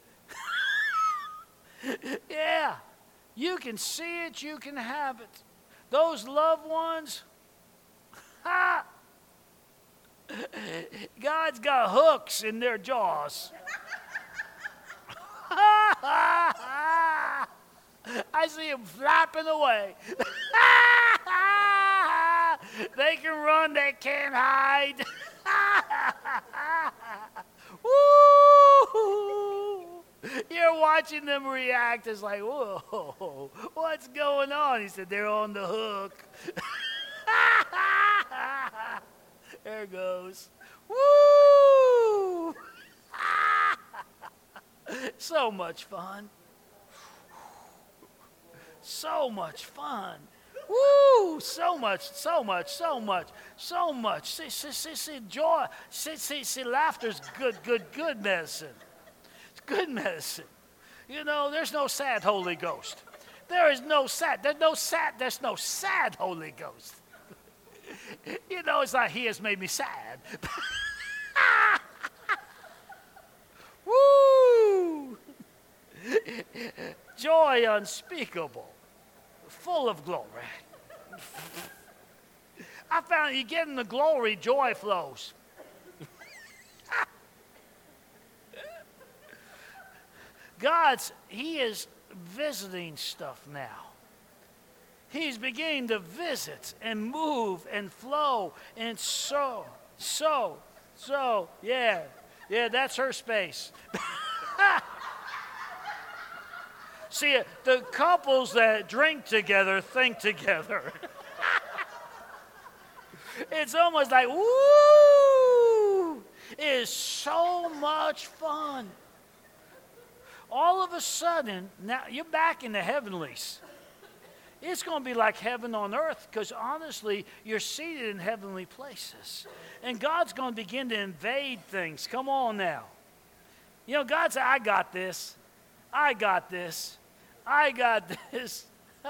Yeah, you can see it, you can have it. Those loved ones, ha! God's got hooks in their jaws. I see them flapping away. They can run, they can't hide. Woo! You're watching them react. It's like, whoa, what's going on? He said, they're on the hook. There it goes. Woo! So much fun. So much fun. Woo! So much, so much, so much, so much. See, see, see, see, joy. See, see, see, laughter's good, good, good medicine. It's good medicine. You know, there's no sad Holy Ghost. There is no sad. There's no sad. There's no sad Holy Ghost. You know, it's like he has made me sad. Woo! Joy unspeakable, full of glory. I found you get in the glory, joy flows. God's, he is visiting stuff now. He's beginning to visit and move and flow and so, so, so, yeah, yeah, that's her space. See, the couples that drink together think together. It's almost like, woo! It is so much fun. All of a sudden, now you're back in the heavenlies. It's going to be like heaven on earth because honestly, you're seated in heavenly places. And God's going to begin to invade things. Come on now. You know, God said, I got this. I got this. I got this.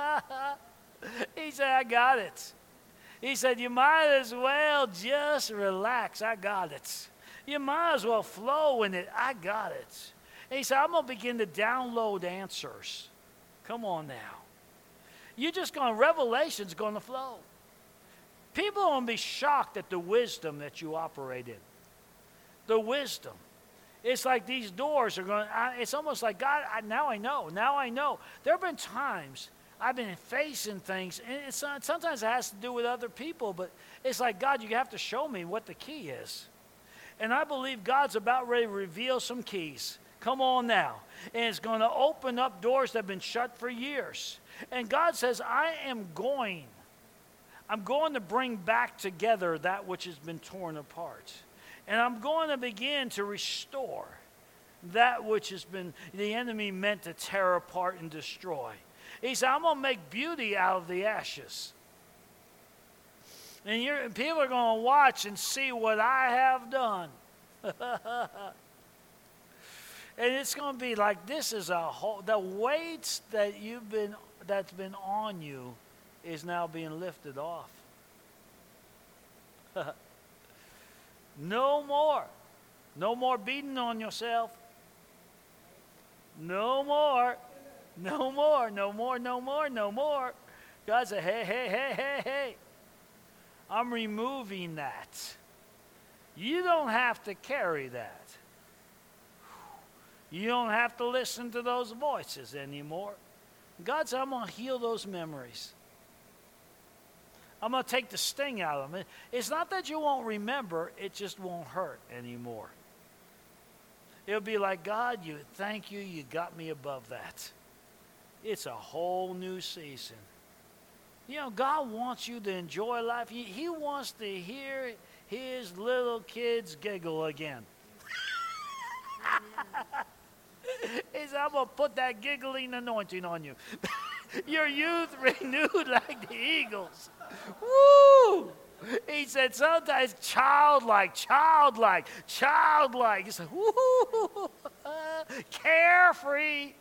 He said, I got it. He said, you might as well just relax. I got it. You might as well flow in it. I got it. And he said, I'm going to begin to download answers. Come on now. You're just going, revelation's going to flow. People are going to be shocked at the wisdom that you operate in. The wisdom. It's like these doors are going, I, it's almost like, God, I, now I know. Now I know. There have been times I've been facing things, and it's not, sometimes it has to do with other people, but it's like, God, you have to show me what the key is. And I believe God's about ready to reveal some keys. Come on now. And it's going to open up doors that have been shut for years. And God says, I am going, I'm going to bring back together that which has been torn apart. And I'm going to begin to restore that which has been, the enemy meant to tear apart and destroy. He said, I'm going to make beauty out of the ashes. And you're, people are going to watch and see what I have done. And it's going to be like, this is a whole, the weights that you've been, that's been on you is now being lifted off. No more. No more beating on yourself. No more. No more. No more. No more. No more. God said, hey, hey, hey, hey, hey. I'm removing that. You don't have to carry that. You don't have to listen to those voices anymore. God said, I'm going to heal those memories. I'm going to take the sting out of them. It's not that you won't remember, it just won't hurt anymore. It'll be like, God, you thank you, you got me above that. It's a whole new season. You know, God wants you to enjoy life. He, he wants to hear his little kids giggle again. He said, I'm going to put that giggling anointing on you. Your youth renewed like the eagles. Woo! He said, sometimes childlike, childlike, childlike. He said, woo! Carefree.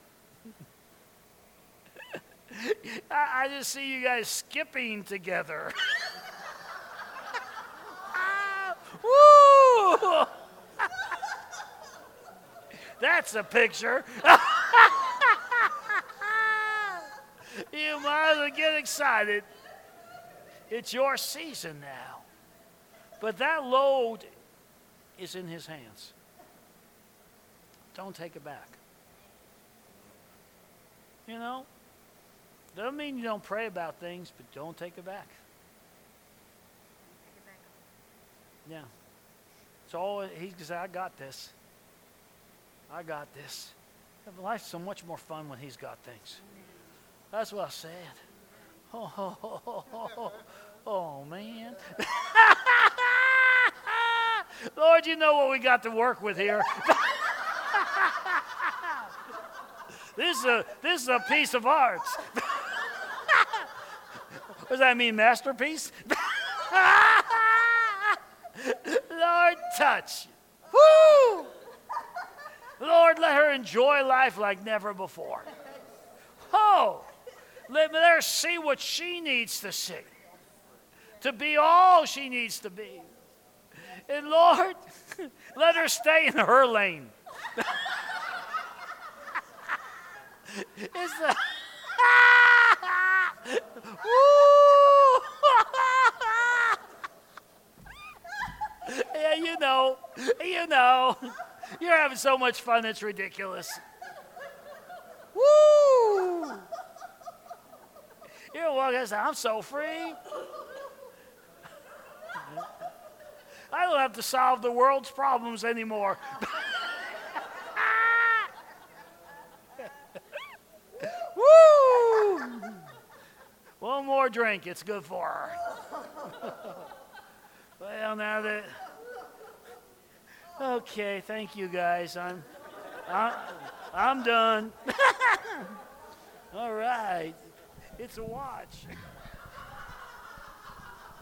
I, I just see you guys skipping together. Woo! That's a picture. You might as well get excited. It's your season now. But that load is in his hands. Don't take it back. You know? Doesn't mean you don't pray about things, but don't take it back. Yeah. It's all, he said, I got this. I got this. Life's so much more fun when he's got things. That's what I said. Oh, oh, oh, oh, oh, oh man. Lord, you know what we got to work with here. This is a, this is a piece of art. What does that mean, masterpiece? Lord, touch. Woo! Lord, let her enjoy life like never before. Oh, let her see what she needs to see, to be all she needs to be. And Lord, let her stay in her lane. It's the woo! Yeah, you know, you know. You're having so much fun, it's ridiculous. Woo! You know what? I say, I'm so free. I don't have to solve the world's problems anymore. Woo! One more drink, it's good for her. Well, now that... Okay, thank you guys. I'm, I'm, I'm done. All right. It's a watch.